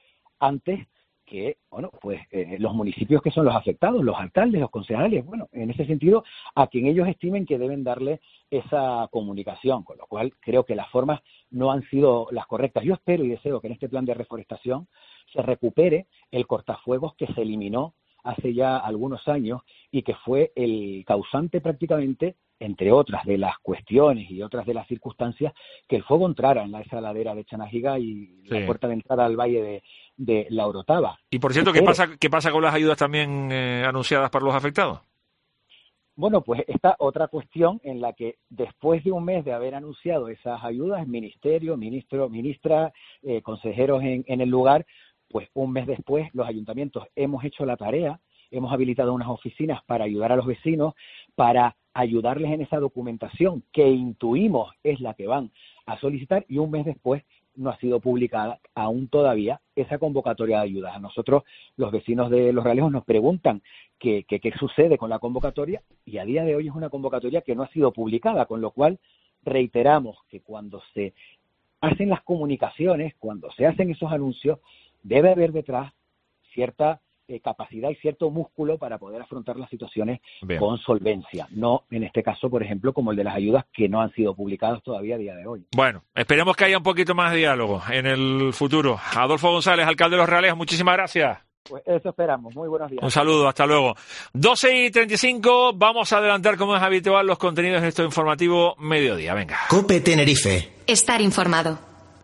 antes que, bueno, pues eh, los municipios que son los afectados, los alcaldes, los concejales, bueno, en ese sentido, a quien ellos estimen que deben darle esa comunicación, con lo cual creo que las formas no han sido las correctas. Yo espero y deseo que en este plan de reforestación se recupere el cortafuegos que se eliminó hace ya algunos años y que fue el causante prácticamente, entre otras de las cuestiones y otras de las circunstancias, que el fuego entrara en la, esa ladera de Chanajiga y sí. la puerta de entrada al valle de, de La Orotava. Y por cierto, ¿qué pasa, qué pasa con las ayudas también eh, anunciadas para los afectados? Bueno, pues esta otra cuestión en la que después de un mes de haber anunciado esas ayudas, ministerio, ministro, ministra, eh, consejeros en, en el lugar, pues un mes después los ayuntamientos hemos hecho la tarea, hemos habilitado unas oficinas para ayudar a los vecinos, para ayudarles en esa documentación que intuimos es la que van a solicitar, y un mes después no ha sido publicada aún todavía esa convocatoria de ayudas. A nosotros, los vecinos de Los Realejos, nos preguntan qué, qué, qué sucede con la convocatoria, y a día de hoy es una convocatoria que no ha sido publicada, con lo cual reiteramos que cuando se hacen las comunicaciones, cuando se hacen esos anuncios, debe haber detrás cierta eh, capacidad y cierto músculo para poder afrontar las situaciones Bien. con solvencia. No, en este caso, por ejemplo, como el de las ayudas que no han sido publicadas todavía a día de hoy. Bueno, esperemos que haya un poquito más de diálogo en el futuro. Adolfo González, alcalde de Los Realejos, muchísimas gracias. Pues eso esperamos. Muy buenos días. Un saludo, hasta luego. doce y treinta y cinco, vamos a adelantar, como es habitual, los contenidos de esto informativo mediodía. Venga. COPE Tenerife. Estar informado.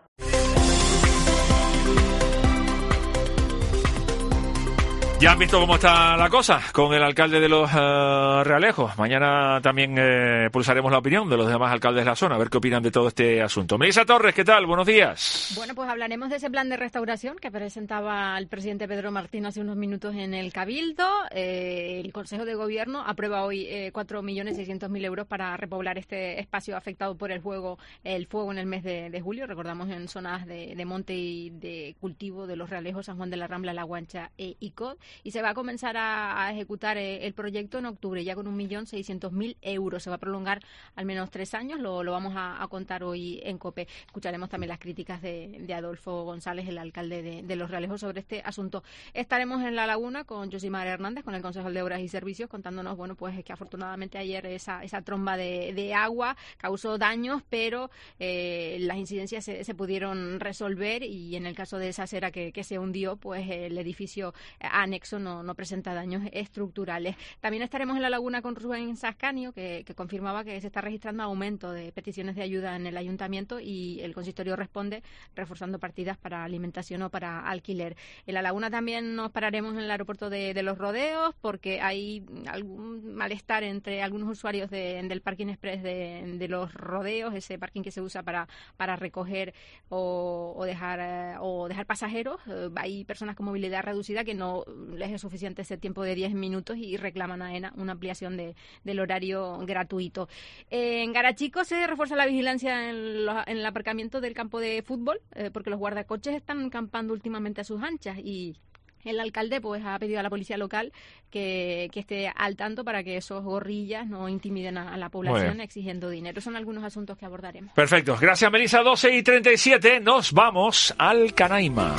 Ya han visto cómo está la cosa con el alcalde de Los uh, Realejos. Mañana también eh, pulsaremos la opinión de los demás alcaldes de la zona, a ver qué opinan de todo este asunto. Melissa Torres, ¿qué tal? Buenos días. Bueno, pues hablaremos de ese plan de restauración que presentaba el presidente Pedro Martín hace unos minutos en el Cabildo. Eh, el Consejo de Gobierno aprueba hoy eh, cuatro millones seiscientos mil euros para repoblar este espacio afectado por el fuego, el fuego en el mes de, de julio. Recordamos en zonas de, de monte y de cultivo de Los Realejos, San Juan de la Rambla, La Guancha e Icod. Y se va a comenzar a, a ejecutar eh, el proyecto en octubre, ya con un millón seiscientos mil euros. Se va a prolongar al menos tres años, lo, lo vamos a, a contar hoy en COPE. Escucharemos también las críticas de, de Adolfo González, el alcalde de, de Los Realejos, sobre este asunto. Estaremos en La Laguna con Josimar Hernández, con el concejal de Obras y Servicios, contándonos, bueno, pues que afortunadamente ayer esa, esa tromba de, de agua causó daños, pero eh, las incidencias se, se pudieron resolver, y en el caso de esa acera que, que se hundió, pues el edificio anexo no, no presenta daños estructurales. También estaremos en La Laguna con Rubén Sascanio, que, que confirmaba que se está registrando aumento de peticiones de ayuda en el ayuntamiento, y el consistorio responde reforzando partidas para alimentación o para alquiler. En La Laguna también nos pararemos en el aeropuerto de, de Los Rodeos, porque hay algún malestar entre algunos usuarios de, del parking express de, de Los Rodeos, ese parking que se usa para, para recoger o, o dejar o dejar pasajeros. Hay personas con movilidad reducida que no les es suficiente ese tiempo de diez minutos y reclaman a ENA una ampliación de, del horario gratuito. En Garachico se refuerza la vigilancia en, los, en el aparcamiento del campo de fútbol, eh, porque los guardacoches están campando últimamente a sus anchas, y el alcalde pues ha pedido a la policía local que, que esté al tanto para que esos gorrillas no intimiden a, a la población exigiendo dinero. Son algunos asuntos que abordaremos. Perfecto. Gracias, Melissa. doce y treinta y siete. Nos vamos al Canaima.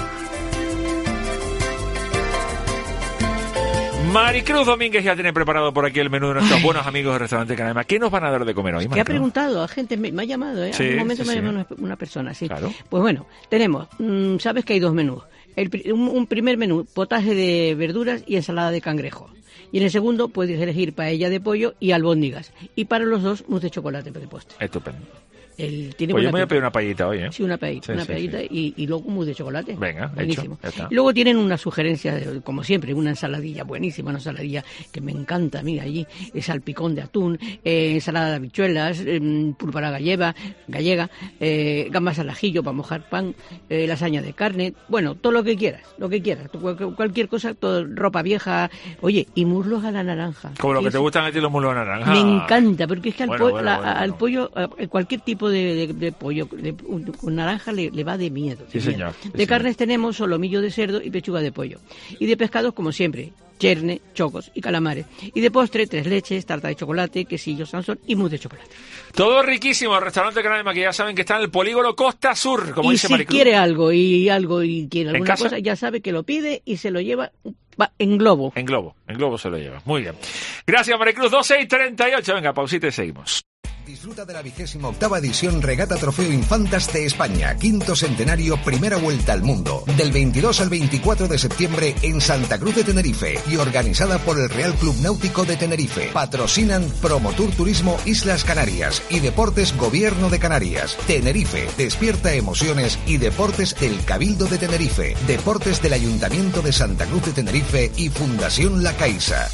Maricruz Domínguez ya tiene preparado por aquí el menú de nuestros Ay. buenos amigos del restaurante Canaima. ¿Qué nos van a dar de comer hoy, Maricruz? Que ha preguntado a gente, me, me ha llamado, ¿eh? Sí, en un momento sí, me ha sí. llamado una, una persona, sí. Claro. Pues bueno, tenemos, mmm, sabes que hay dos menús. El, un, un primer menú, potaje de verduras y ensalada de cangrejo. Y en el segundo puedes elegir paella de pollo y albóndigas. Y para los dos, mousse de chocolate de postre. Estupendo. El, tiene pues yo me voy a pinta. pedir una paellita hoy, ¿eh? Sí, una paellita, sí, una sí, paellita sí. Y, y luego un mousse de chocolate. Venga, buenísimo. Hecho, y luego tienen una sugerencia, de, como siempre, una ensaladilla buenísima, una ensaladilla que me encanta a mí allí, es salpicón de atún, eh, ensalada de habichuelas, eh, púrpura gallega, gallega eh, gambas al ajillo para mojar pan, eh, lasaña de carne, bueno, todo lo que quieras, lo que quieras, cualquier, cualquier cosa, todo, ropa vieja, oye, y muslos a la naranja. Como lo que es, te gustan a ti los muslos a naranja. Me encanta, porque es que al, bueno, po bueno, la, bueno, al bueno. pollo, a cualquier tipo de, de, de pollo de, con naranja le, le va de miedo. Sí, de señor. miedo. Sí, de señor. carnes tenemos solomillo de cerdo y pechuga de pollo. Y de pescados, como siempre, cherne, chocos y calamares. Y de postre, tres leches, tarta de chocolate, quesillo sansón y mousse de chocolate. Todo riquísimo. El restaurante Canaima, que ya saben que está en el polígono Costa Sur, como y dice si Maricruz. quiere algo y algo y quiere ¿En alguna casa? cosa, ya sabe que lo pide y se lo lleva va, en globo. En globo. En globo se lo lleva. Muy bien. Gracias, Maricruz. doce y treinta y ocho. Venga, pausita y seguimos. Disfruta de la vigésima octava edición Regata Trofeo Infantas de España, quinto centenario, primera vuelta al mundo, del veintidós al veinticuatro de septiembre en Santa Cruz de Tenerife y organizada por el Real Club Náutico de Tenerife. Patrocinan Promotur Turismo Islas Canarias y Deportes Gobierno de Canarias. Tenerife, despierta emociones y deportes del Cabildo de Tenerife, deportes del Ayuntamiento de Santa Cruz de Tenerife y Fundación La Caixa.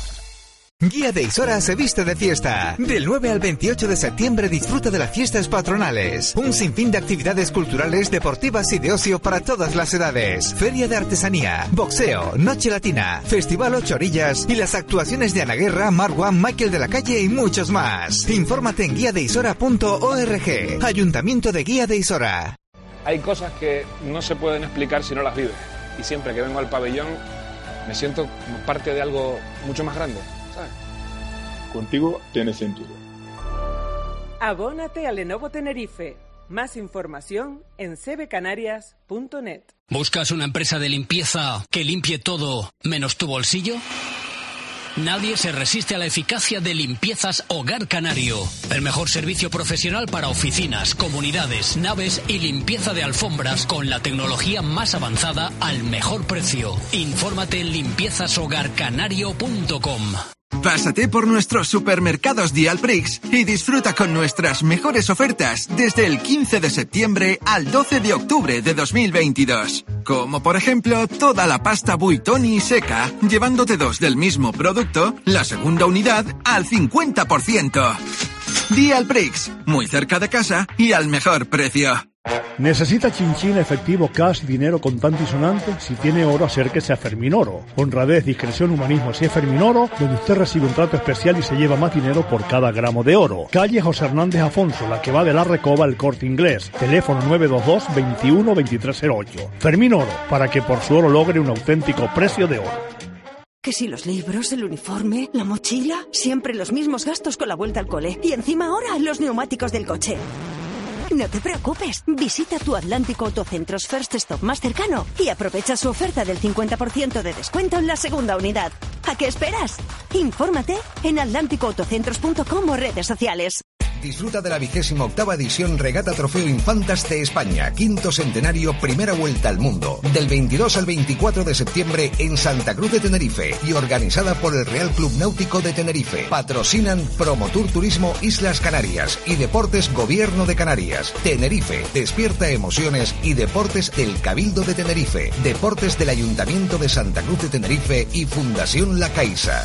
Guía de Isora se viste de fiesta. Del nueve al veintiocho de septiembre disfruta de las fiestas patronales. Un sinfín de actividades culturales, deportivas y de ocio para todas las edades. Feria de artesanía, boxeo, noche latina, festival Ocho Orillas y las actuaciones de Ana Guerra, Marwan, Michael de la Calle y muchos más. Infórmate en guía de isora punto org. Ayuntamiento de Guía de Isora. Hay cosas que no se pueden explicar si no las vives. Y siempre que vengo al pabellón me siento como parte de algo mucho más grande, ¿sabes? Contigo tiene sentido. Abónate a Lenovo Tenerife. Más información en c b canarias punto net. ¿Buscas una empresa de limpieza que limpie todo menos tu bolsillo? Nadie se resiste a la eficacia de Limpiezas Hogar Canario. El mejor servicio profesional para oficinas, comunidades, naves y limpieza de alfombras con la tecnología más avanzada al mejor precio. Infórmate en limpiezas hogar canario punto com. Pásate por nuestros supermercados Dialprix y disfruta con nuestras mejores ofertas desde el quince de septiembre al doce de octubre de dos mil veintidós. Como por ejemplo, toda la pasta Buitoni seca, llevándote dos del mismo producto, la segunda unidad al cincuenta por ciento. Dialprix, muy cerca de casa y al mejor precio. ¿Necesita chinchín, efectivo, cash, dinero contante y sonante? Si tiene oro, acérquese a Ferminoro. Honradez, discreción, humanismo. Si es Ferminoro, donde usted recibe un trato especial y se lleva más dinero por cada gramo de oro. Calle José Hernández Afonso, la que va de la Recoba al Corte Inglés. Teléfono nueve dos dos, veintiuno, veintitrés cero ocho. Ferminoro, para que por su oro logre un auténtico precio de oro. Que si los libros, el uniforme, la mochila, siempre los mismos gastos con la vuelta al cole. Y encima ahora los neumáticos del coche. No te preocupes, visita tu Atlántico Autocentros First Stop más cercano y aprovecha su oferta del cincuenta por ciento de descuento en la segunda unidad. ¿A qué esperas? Infórmate en atlántico autocentros punto com o redes sociales. Disfruta de la vigésima octava edición Regata Trofeo Infantas de España, quinto centenario, primera vuelta al mundo, del veintidós al veinticuatro de septiembre en Santa Cruz de Tenerife y organizada por el Real Club Náutico de Tenerife. Patrocinan Promotur Turismo Islas Canarias y Deportes Gobierno de Canarias. Tenerife, despierta emociones y deportes del Cabildo de Tenerife, deportes del Ayuntamiento de Santa Cruz de Tenerife y Fundación La Caixa.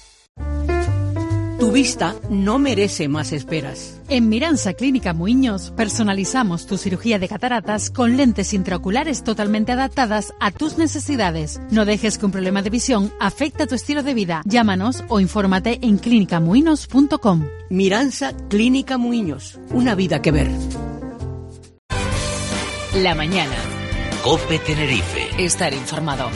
Tu vista no merece más esperas. En Miransa Clínica Muiños personalizamos tu cirugía de cataratas con lentes intraoculares totalmente adaptadas a tus necesidades. No dejes que un problema de visión afecte a tu estilo de vida. Llámanos o infórmate en clínica muiños punto com. Miransa Clínica Muiños. Una vida que ver. La mañana. COPE Tenerife. Estar informado.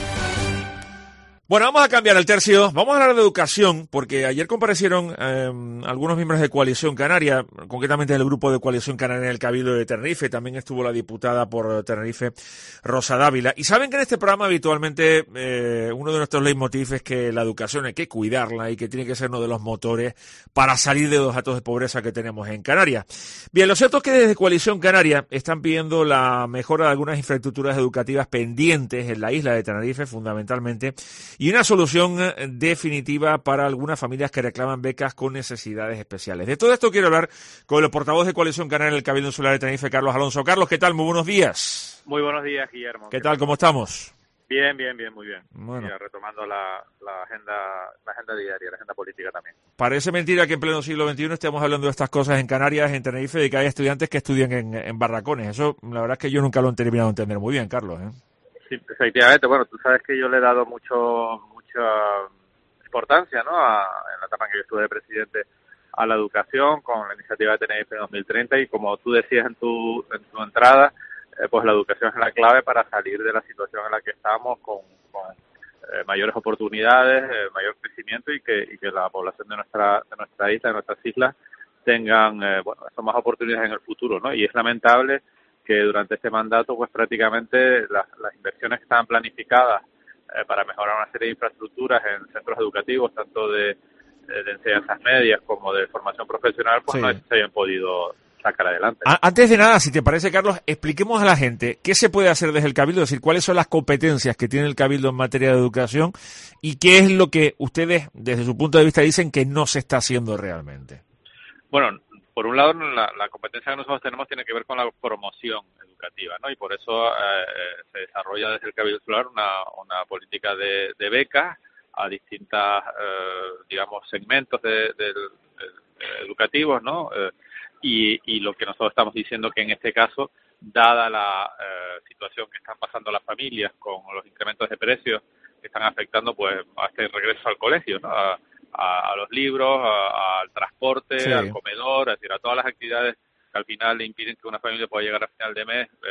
Bueno, vamos a cambiar el tercio. Vamos a hablar de educación, porque ayer comparecieron eh, algunos miembros de Coalición Canaria, concretamente del grupo de Coalición Canaria en el Cabildo de Tenerife. También estuvo la diputada por Tenerife, Rosa Dávila. Y saben que en este programa habitualmente eh, uno de nuestros leitmotiv es que la educación hay que cuidarla y que tiene que ser uno de los motores para salir de los datos de pobreza que tenemos en Canarias. Bien, lo cierto es que desde Coalición Canaria están pidiendo la mejora de algunas infraestructuras educativas pendientes en la isla de Tenerife, fundamentalmente, y una solución definitiva para algunas familias que reclaman becas con necesidades especiales. De todo esto quiero hablar con el portavoz de Coalición Canaria en el Cabildo Insular de Tenerife, Carlos Alonso. Carlos, ¿qué tal? Muy buenos días. Muy buenos días, Guillermo. ¿Qué tal? ¿Cómo estamos? Bien, bien, bien, muy bien. Bueno. Ya, retomando la, la agenda la agenda diaria, la agenda política también. Parece mentira que en pleno siglo veintiuno estemos hablando de estas cosas en Canarias, en Tenerife, de que hay estudiantes que estudian en, en barracones. Eso, la verdad es que yo nunca lo he terminado de entender muy bien, Carlos, ¿eh? Sí, efectivamente. Bueno, tú sabes que yo le he dado mucho mucha importancia, ¿no? A, en la etapa en que yo estuve de presidente, a la educación con la iniciativa de Tenerife dos mil treinta, y como tú decías en tu, en tu entrada, eh, pues la educación es la clave para salir de la situación en la que estamos con, con eh, mayores oportunidades, eh, mayor crecimiento y que, y que la población de nuestra de nuestra isla, de nuestras islas, tengan eh, bueno, eso, más oportunidades en el futuro, ¿no? Y es lamentable que durante este mandato, pues prácticamente las, las inversiones que estaban planificadas eh, para mejorar una serie de infraestructuras en centros educativos, tanto de, de enseñanzas medias como de formación profesional, pues sí, no se hayan podido sacar adelante. Antes de nada, si te parece, Carlos, expliquemos a la gente qué se puede hacer desde el Cabildo, es decir, cuáles son las competencias que tiene el Cabildo en materia de educación y qué es lo que ustedes, desde su punto de vista, dicen que no se está haciendo realmente. Bueno, por un lado, la, la competencia que nosotros tenemos tiene que ver con la promoción educativa, ¿no? Y por eso eh, se desarrolla desde el Cabildo Insular una, una política de, de becas a distintas, eh, digamos, segmentos de, de, de, de educativos, ¿no? Eh, y, y lo que nosotros estamos diciendo que en este caso, dada la eh, situación que están pasando las familias con los incrementos de precios que están afectando, pues, a este regreso al colegio, ¿no? A, A, a los libros, a, al transporte, sí, al comedor, es decir, a todas las actividades que al final le impiden que una familia pueda llegar a final de mes eh,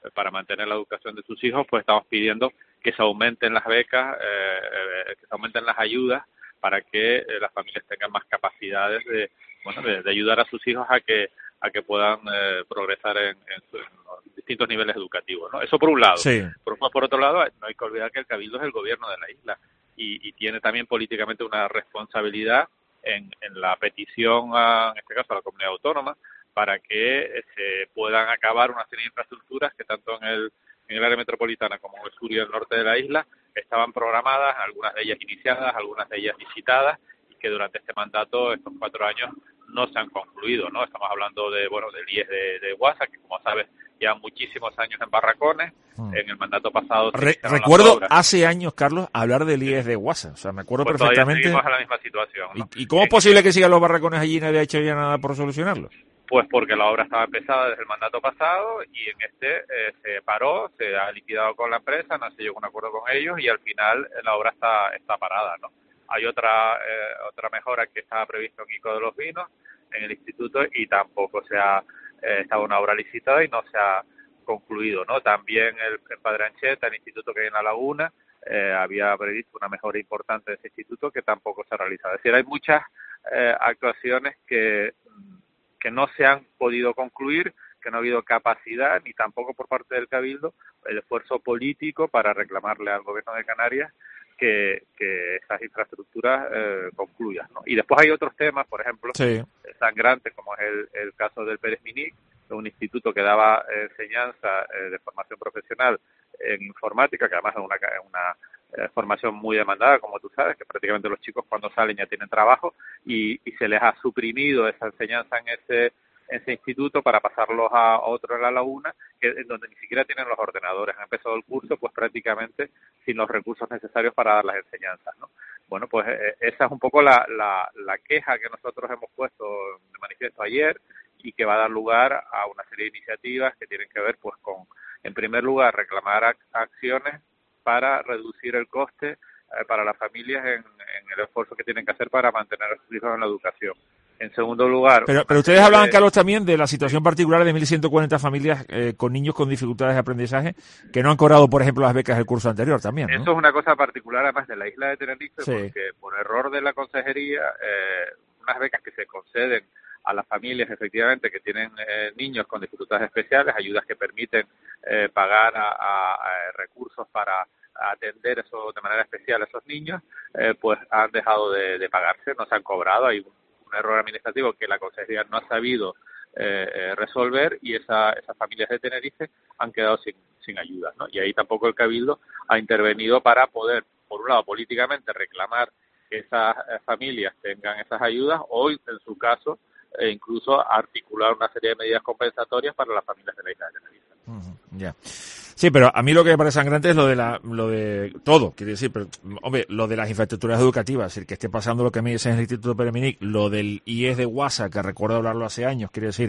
para mantener la educación de sus hijos, pues estamos pidiendo que se aumenten las becas, eh, que se aumenten las ayudas para que eh, las familias tengan más capacidades de, bueno, de, de ayudar a sus hijos a que a que puedan eh, progresar en, en, su, en los distintos niveles educativos, ¿no? Eso por un lado. Sí. Por, por otro lado, no hay que olvidar que el Cabildo es el gobierno de la isla y, y tiene también políticamente una responsabilidad en, en la petición, a, en este caso a la comunidad autónoma, para que se puedan acabar una serie de infraestructuras que tanto en el, en el área metropolitana como en el sur y el norte de la isla estaban programadas, algunas de ellas iniciadas, algunas de ellas licitadas, y que durante este mandato, estos cuatro años, no se han concluido, ¿no? Estamos hablando de, bueno, del I E S de, de Guasa, que como sabes, lleva muchísimos años en barracones. Hmm. En el mandato pasado... Re recuerdo hace años, Carlos, hablar del I E S de Guasa. O sea, me acuerdo pues perfectamente... seguimos en la misma situación, ¿no? ¿Y, y cómo es posible que sigan los barracones allí y nadie ha hecho ya nada por solucionarlos? Pues porque la obra estaba empezada desde el mandato pasado y en este eh, se paró, se ha liquidado con la empresa, no se llegó a un acuerdo con ellos y al final la obra está está parada, ¿no? Hay otra eh, otra mejora que estaba previsto en Ico de los Vinos, en el instituto, y tampoco se ha eh, estado una obra licitada y no se ha concluido, ¿no? También el, en Padre Ancheta, el instituto que hay en La Laguna, eh, había previsto una mejora importante de ese instituto que tampoco se ha realizado. Es decir, hay muchas eh, actuaciones que que no se han podido concluir, que no ha habido capacidad, ni tampoco por parte del Cabildo, el esfuerzo político para reclamarle al Gobierno de Canarias que, que esas infraestructuras eh, concluyan, ¿no? Y después hay otros temas, por ejemplo, sí. sangrantes, como es el, el caso del Pérez Minic, un instituto que daba eh, enseñanza eh, de formación profesional en informática, que además es una, una eh, formación muy demandada, como tú sabes, que prácticamente los chicos cuando salen ya tienen trabajo, y, y se les ha suprimido esa enseñanza en ese ese instituto para pasarlos a otro en La Laguna, que en donde ni siquiera tienen los ordenadores. Han empezado el curso pues prácticamente sin los recursos necesarios para dar las enseñanzas, ¿no? Bueno, pues eh, esa es un poco la, la, la queja que nosotros hemos puesto de manifiesto ayer y que va a dar lugar a una serie de iniciativas que tienen que ver pues con, en primer lugar, reclamar ac acciones para reducir el coste eh, para las familias en, en el esfuerzo que tienen que hacer para mantener a sus hijos en la educación. En segundo lugar... Pero, pero ustedes hablaban, Carlos, también de la situación particular de mil ciento cuarenta familias eh, con niños con dificultades de aprendizaje que no han cobrado, por ejemplo, las becas del curso anterior también, ¿no? Eso es una cosa particular, además, de la isla de Tenerife, sí. Porque por error de la consejería, eh, unas becas que se conceden a las familias, efectivamente, que tienen eh, niños con dificultades especiales, ayudas que permiten eh, pagar a, a, a recursos para atender eso de manera especial a esos niños, eh, pues han dejado de, de pagarse, no se han cobrado, hay un un error administrativo que la consejería no ha sabido eh, eh, resolver y esa, esas familias de Tenerife han quedado sin, sin ayuda, ¿no? Y ahí tampoco el Cabildo ha intervenido para poder, por un lado, políticamente reclamar que esas eh, familias tengan esas ayudas o, en su caso, eh, incluso articular una serie de medidas compensatorias para las familias de la isla de Tenerife. Uh-huh, ya. Yeah. Sí, pero a mí lo que me parece sangrante es lo de la, lo de todo, quiero decir, pero, hombre, lo de las infraestructuras educativas, es decir, que esté pasando lo que me dice en el Instituto Pérez Minic, lo del I E S de Guasa, que recuerdo hablarlo hace años, quiero decir,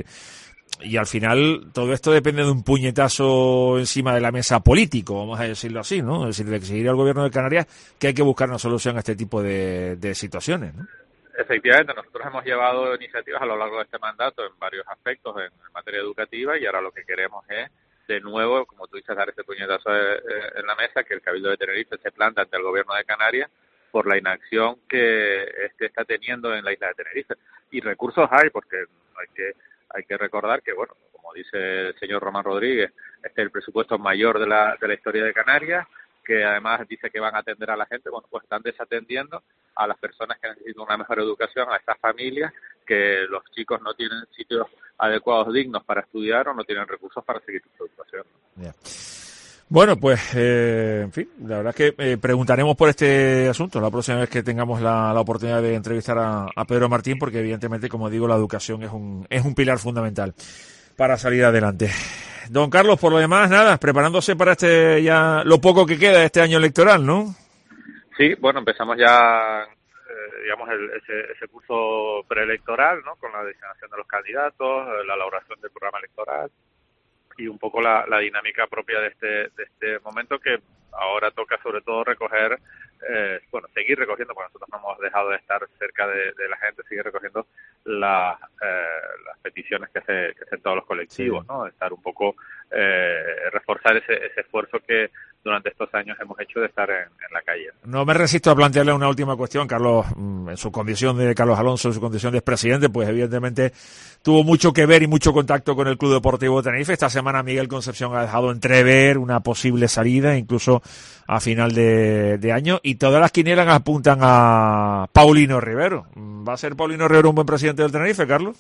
y al final todo esto depende de un puñetazo encima de la mesa político, vamos a decirlo así, ¿no? Es decir, de exigir al Gobierno de Canarias que hay que buscar una solución a este tipo de, de situaciones, ¿no? Efectivamente, nosotros hemos llevado iniciativas a lo largo de este mandato en varios aspectos en, en materia educativa y ahora lo que queremos es, de nuevo, como tú dices, dar ese puñetazo en la mesa, que el Cabildo de Tenerife se planta ante el Gobierno de Canarias por la inacción que este está teniendo en la isla de Tenerife. Y recursos hay, porque hay que hay que recordar que, bueno, como dice el señor Román Rodríguez, este es el presupuesto mayor de la, de la historia de Canarias, que además dice que van a atender a la gente, bueno, pues están desatendiendo a las personas que necesitan una mejor educación, a esas familias que los chicos no tienen sitios adecuados, dignos para estudiar o no tienen recursos para seguir su educación. Yeah. Bueno, pues, eh, en fin, la verdad es que eh, preguntaremos por este asunto la próxima vez que tengamos la, la oportunidad de entrevistar a, a Pedro Martín, porque evidentemente, como digo, la educación es un, es un pilar fundamental para salir adelante. Don Carlos, por lo demás, nada, preparándose para este ya lo poco que queda de este año electoral, ¿no? Sí, bueno, empezamos ya, eh, digamos, el, ese, ese curso preelectoral, ¿no? Con la designación de los candidatos, la elaboración del programa electoral y un poco la, la dinámica propia de este, de este momento que ahora toca sobre todo recoger, eh, bueno, seguir recogiendo, porque nosotros no hemos dejado de estar cerca de, de la gente, seguir recogiendo la, eh, las peticiones que, se, que hacen todos los colectivos, sí. ¿no? Estar un poco eh, reforzar ese, ese esfuerzo que durante estos años hemos hecho de estar en, en la calle. No me resisto a plantearle una última cuestión. Carlos, en su condición de Carlos Alonso, en su condición de expresidente, pues evidentemente tuvo mucho que ver y mucho contacto con el Club Deportivo Tenerife. Esta semana Miguel Concepción ha dejado entrever una posible salida, incluso a final de, de año, y todas las quinielas apuntan a Paulino Rivero. ¿Va a ser Paulino Rivero un buen presidente del Tenerife, Carlos?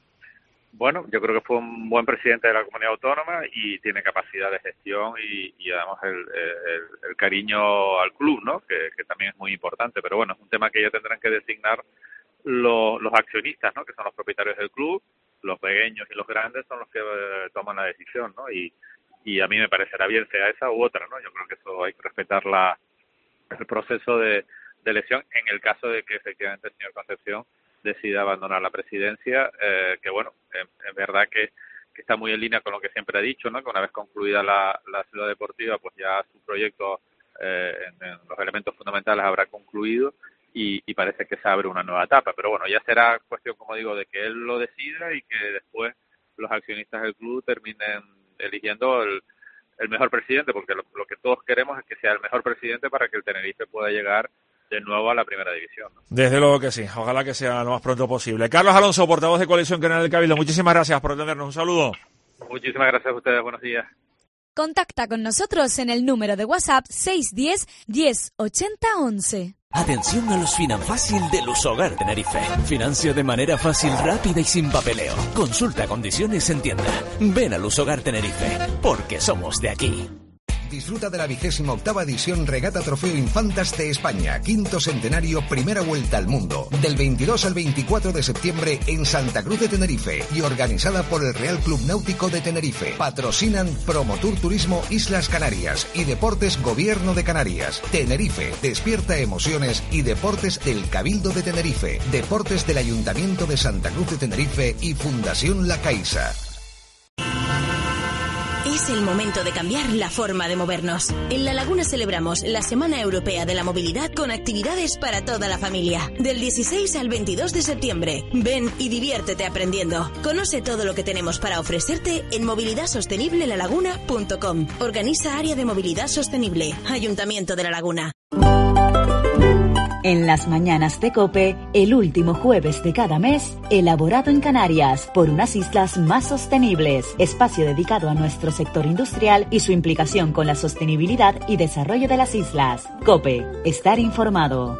Bueno, yo creo que fue un buen presidente de la comunidad autónoma y tiene capacidad de gestión y, y además el, el, el cariño al club, ¿no? Que, que también es muy importante. Pero bueno, es un tema que ya tendrán que designar los, los accionistas, ¿no? Que son los propietarios del club, los pequeños y los grandes son los que eh, toman la decisión, ¿no? Y, y a mí me parecerá bien sea esa u otra, ¿no? Yo creo que eso hay que respetar la, el proceso de, de elección en el caso de que efectivamente el señor Concepción decida abandonar la presidencia, eh, que bueno, es, es verdad que, que está muy en línea con lo que siempre ha dicho, ¿no? Que una vez concluida la, la ciudad deportiva, pues ya su proyecto eh, en, en los elementos fundamentales habrá concluido y, y parece que se abre una nueva etapa. Pero bueno, ya será cuestión, como digo, de que él lo decida y que después los accionistas del club terminen eligiendo el, el mejor presidente, porque lo, lo que todos queremos es que sea el mejor presidente para que el Tenerife pueda llegar de nuevo a la primera división, ¿no? Desde luego que sí, ojalá que sea lo más pronto posible. Carlos Alonso, portavoz de Coalición Canaria del Cabildo, muchísimas gracias por atendernos, un saludo. Muchísimas gracias a ustedes, buenos días. Contacta con nosotros en el número de WhatsApp seis uno cero, diez, ochenta, once. Atención a los Finanfácil de Lusogar Tenerife. Financia de manera fácil, rápida y sin papeleo. Consulta condiciones en tienda. Ven a Lusogar Tenerife, porque somos de aquí. Disfruta de la vigésima octava edición Regata Trofeo Infantas de España, quinto centenario, primera vuelta al mundo, del veintidós al veinticuatro de septiembre en Santa Cruz de Tenerife y organizada por el Real Club Náutico de Tenerife. Patrocinan Promotur Turismo Islas Canarias y Deportes Gobierno de Canarias. Tenerife, despierta emociones y deportes del Cabildo de Tenerife, deportes del Ayuntamiento de Santa Cruz de Tenerife y Fundación La Caixa. Es el momento de cambiar la forma de movernos. En La Laguna celebramos la Semana Europea de la Movilidad con actividades para toda la familia. Del dieciséis al veintidós de septiembre. Ven y diviértete aprendiendo. Conoce todo lo que tenemos para ofrecerte en movilidad sostenible la laguna punto com. Organiza Área de Movilidad Sostenible. Ayuntamiento de La Laguna. En las mañanas de COPE, el último jueves de cada mes, elaborado en Canarias por unas islas más sostenibles, espacio dedicado a nuestro sector industrial y su implicación con la sostenibilidad y desarrollo de las islas. COPE, estar informado.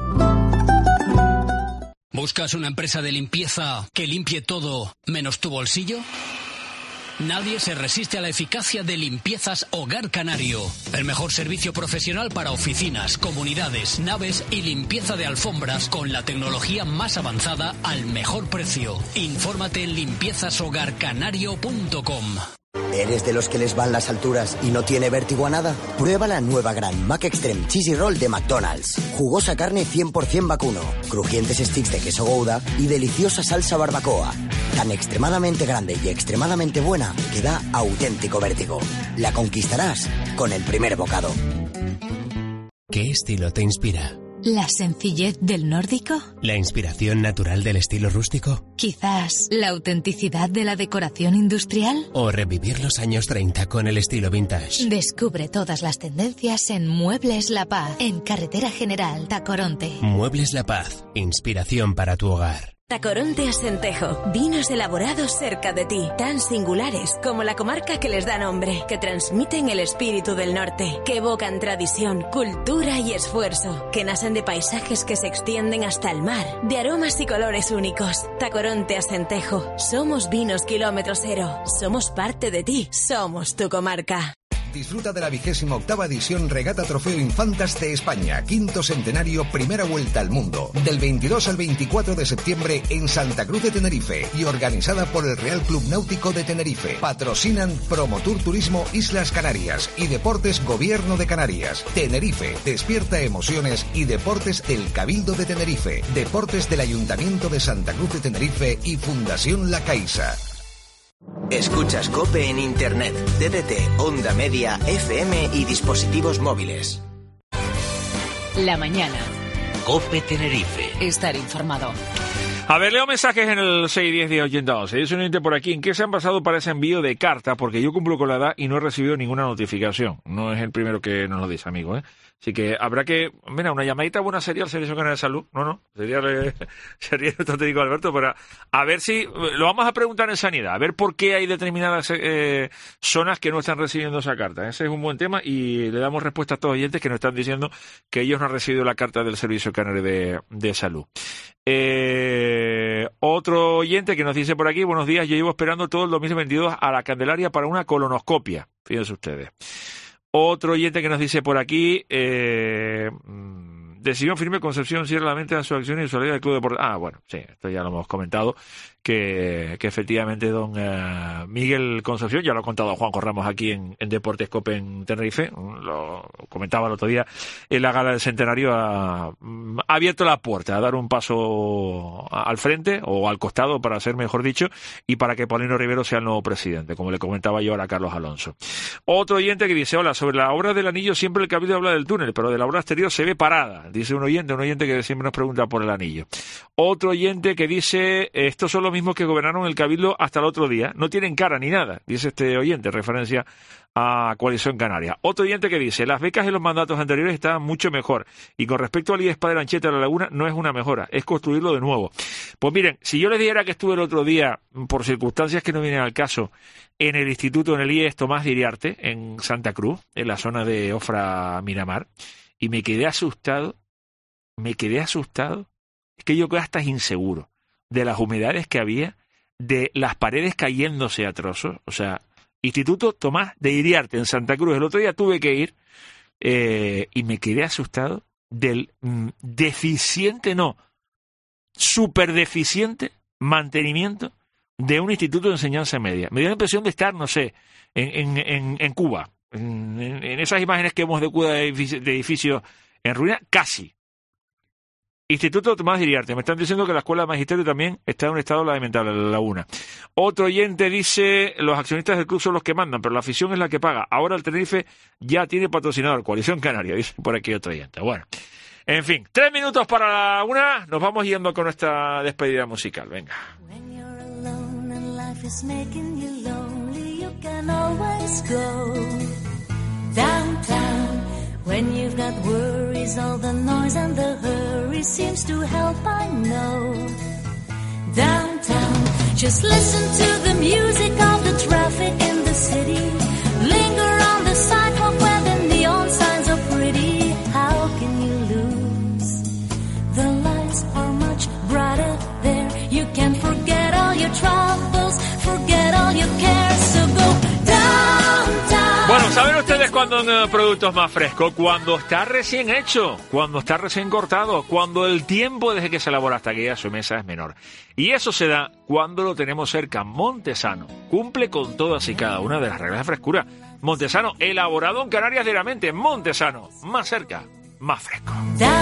¿Buscas una empresa de limpieza que limpie todo menos tu bolsillo? Nadie se resiste a la eficacia de Limpiezas Hogar Canario. El mejor servicio profesional para oficinas, comunidades, naves y limpieza de alfombras con la tecnología más avanzada al mejor precio. Infórmate en limpiezas hogar canario punto com. ¿Eres de los que les van las alturas y no tiene vértigo a nada? Prueba la nueva Gran Mac Extreme Cheesy Roll de McDonald's. Jugosa carne cien por ciento vacuno, crujientes sticks de queso Gouda y deliciosa salsa barbacoa. Tan extremadamente grande y extremadamente buena que da auténtico vértigo. La conquistarás con el primer bocado. ¿Qué estilo te inspira? ¿La sencillez del nórdico? ¿La inspiración natural del estilo rústico? ¿Quizás la autenticidad de la decoración industrial? ¿O revivir los años treinta con el estilo vintage? Descubre todas las tendencias en Muebles La Paz, en Carretera General Tacoronte. Muebles La Paz, inspiración para tu hogar. Tacoronte Asentejo, vinos elaborados cerca de ti, tan singulares como la comarca que les da nombre, que transmiten el espíritu del norte, que evocan tradición, cultura y esfuerzo, que nacen de paisajes que se extienden hasta el mar, de aromas y colores únicos. Tacoronte Asentejo, somos vinos kilómetro cero, somos parte de ti, somos tu comarca. Disfruta de la vigésima octava edición Regata Trofeo Infantas de España, quinto centenario, primera vuelta al mundo, del veintidós al veinticuatro de septiembre en Santa Cruz de Tenerife y organizada por el Real Club Náutico de Tenerife. Patrocinan Promotur Turismo Islas Canarias y Deportes Gobierno de Canarias. Tenerife, despierta emociones y deportes del Cabildo de Tenerife, deportes del Ayuntamiento de Santa Cruz de Tenerife y Fundación La Caixa. Escuchas COPE en Internet, D D T, onda media, F M y dispositivos móviles. La mañana. COPE Tenerife. Estar informado. A ver, leo mensajes en el seis diez diez ochenta once. Dice un oyente por aquí, ¿en qué se han basado para ese envío de carta? Porque yo cumplo con la edad y no he recibido ninguna notificación. No es el primero que nos lo dice, amigo, ¿eh? Así que habrá que, mira, una llamadita buena sería al Servicio Canario de Salud. No, no, sería, sería nuestro técnico Alberto para a ver si, lo vamos a preguntar en Sanidad, a ver por qué hay determinadas eh, zonas que no están recibiendo esa carta. Ese es un buen tema y le damos respuesta a todos los oyentes que nos están diciendo que ellos no han recibido la carta del Servicio Canario de, de Salud. Eh, otro oyente que nos dice por aquí, buenos días, yo llevo esperando todo el dos mil veintidós a la Candelaria para una colonoscopia. Fíjense ustedes. Otro oyente que nos dice por aquí, eh, decisión firme, Concepción cierra la mente a sus acciones y su salida del Club Deportivo. Ah, bueno, sí, esto ya lo hemos comentado, que, que efectivamente don uh, Miguel Concepción, ya lo ha contado Juanjo Ramos aquí en, en Deportes Cope en Tenerife, lo comentaba el otro día, en la gala del centenario ha, ha abierto la puerta a dar un paso al frente, o al costado, para ser mejor dicho, y para que Paulino Rivero sea el nuevo presidente, como le comentaba yo ahora a Carlos Alonso. Otro oyente que dice, hola, sobre la obra del anillo siempre el Cabildo habla del túnel, pero de la obra exterior se ve parada, dice un oyente, un oyente que siempre nos pregunta por el anillo. Otro oyente que dice, estos son los mismos que gobernaron el Cabildo hasta el otro día, no tienen cara ni nada, dice este oyente, referencia a Coalición Canaria. Otro oyente que dice, las becas en los mandatos anteriores estaban mucho mejor, y con respecto al I E S P A de la Anchieta de la Laguna, no es una mejora, es construirlo de nuevo. Pues miren, si yo les dijera que estuve el otro día, por circunstancias que no vienen al caso, en el instituto, en el I E S Tomás de Iriarte, en Santa Cruz, en la zona de Ofra Miramar, y me quedé asustado, me quedé asustado, es que yo quedé hasta inseguro de las humedades que había, de las paredes cayéndose a trozos, o sea, Instituto Tomás de Iriarte en Santa Cruz. El otro día tuve que ir eh, y me quedé asustado del mm, deficiente, no, súper deficiente mantenimiento de un instituto de enseñanza media. Me dio la impresión de estar, no sé, en, en, en, en Cuba, en, en, en esas imágenes que hemos de Cuba de edificios, de edificios en ruina, casi. Instituto Tomás de Iriarte. Me están diciendo que la Escuela de Magisterio también está en un estado lamentable, la Laguna. Otro oyente dice, los accionistas del club son los que mandan, pero la afición es la que paga. Ahora el Tenerife ya tiene patrocinador, Coalición Canaria, dice por aquí otro oyente. Bueno, en fin, tres minutos para la una, nos vamos yendo con nuestra despedida musical. Venga. When you've got worries, all the noise and the hurry seems to help, I know. Downtown, just listen to the music of the traffic in the city. Linger on the sidewalk where the neon signs are pretty. How can you lose? The lights are much brighter there. You can forget all your troubles, forget all your cares, so go downtown. Bueno, ¿saben ustedes cuándo un producto es más fresco? Cuando está recién hecho, cuando está recién cortado, cuando el tiempo desde que se elabora hasta que llega a su mesa es menor. Y eso se da cuando lo tenemos cerca. Montesano cumple con todas y cada una de las reglas de frescura. Montesano, elaborado en Canarias diariamente. Montesano, más cerca, más fresco.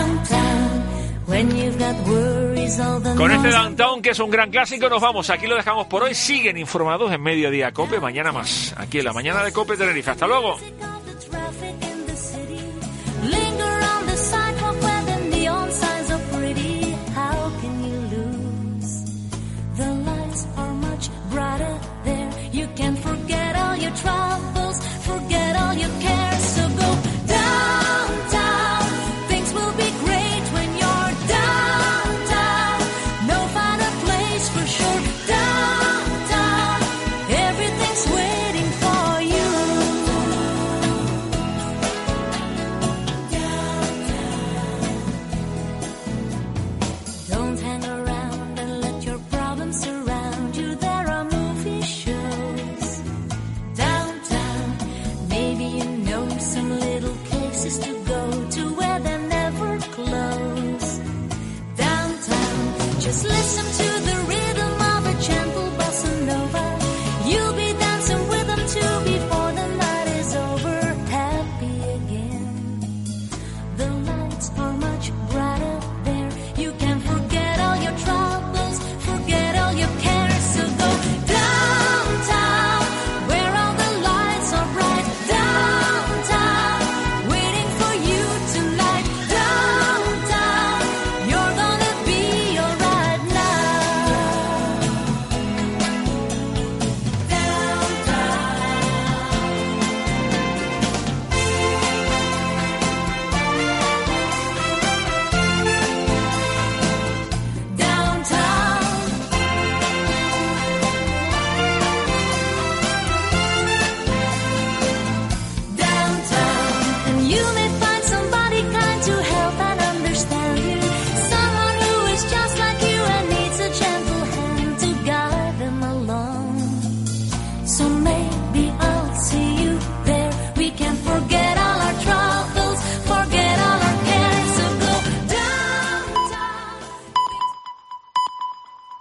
Con este Downtown, que es un gran clásico, nos vamos. Aquí lo dejamos por hoy. Siguen informados en Mediodía Cope. Mañana más, aquí en la mañana de Cope Tenerife. Hasta luego.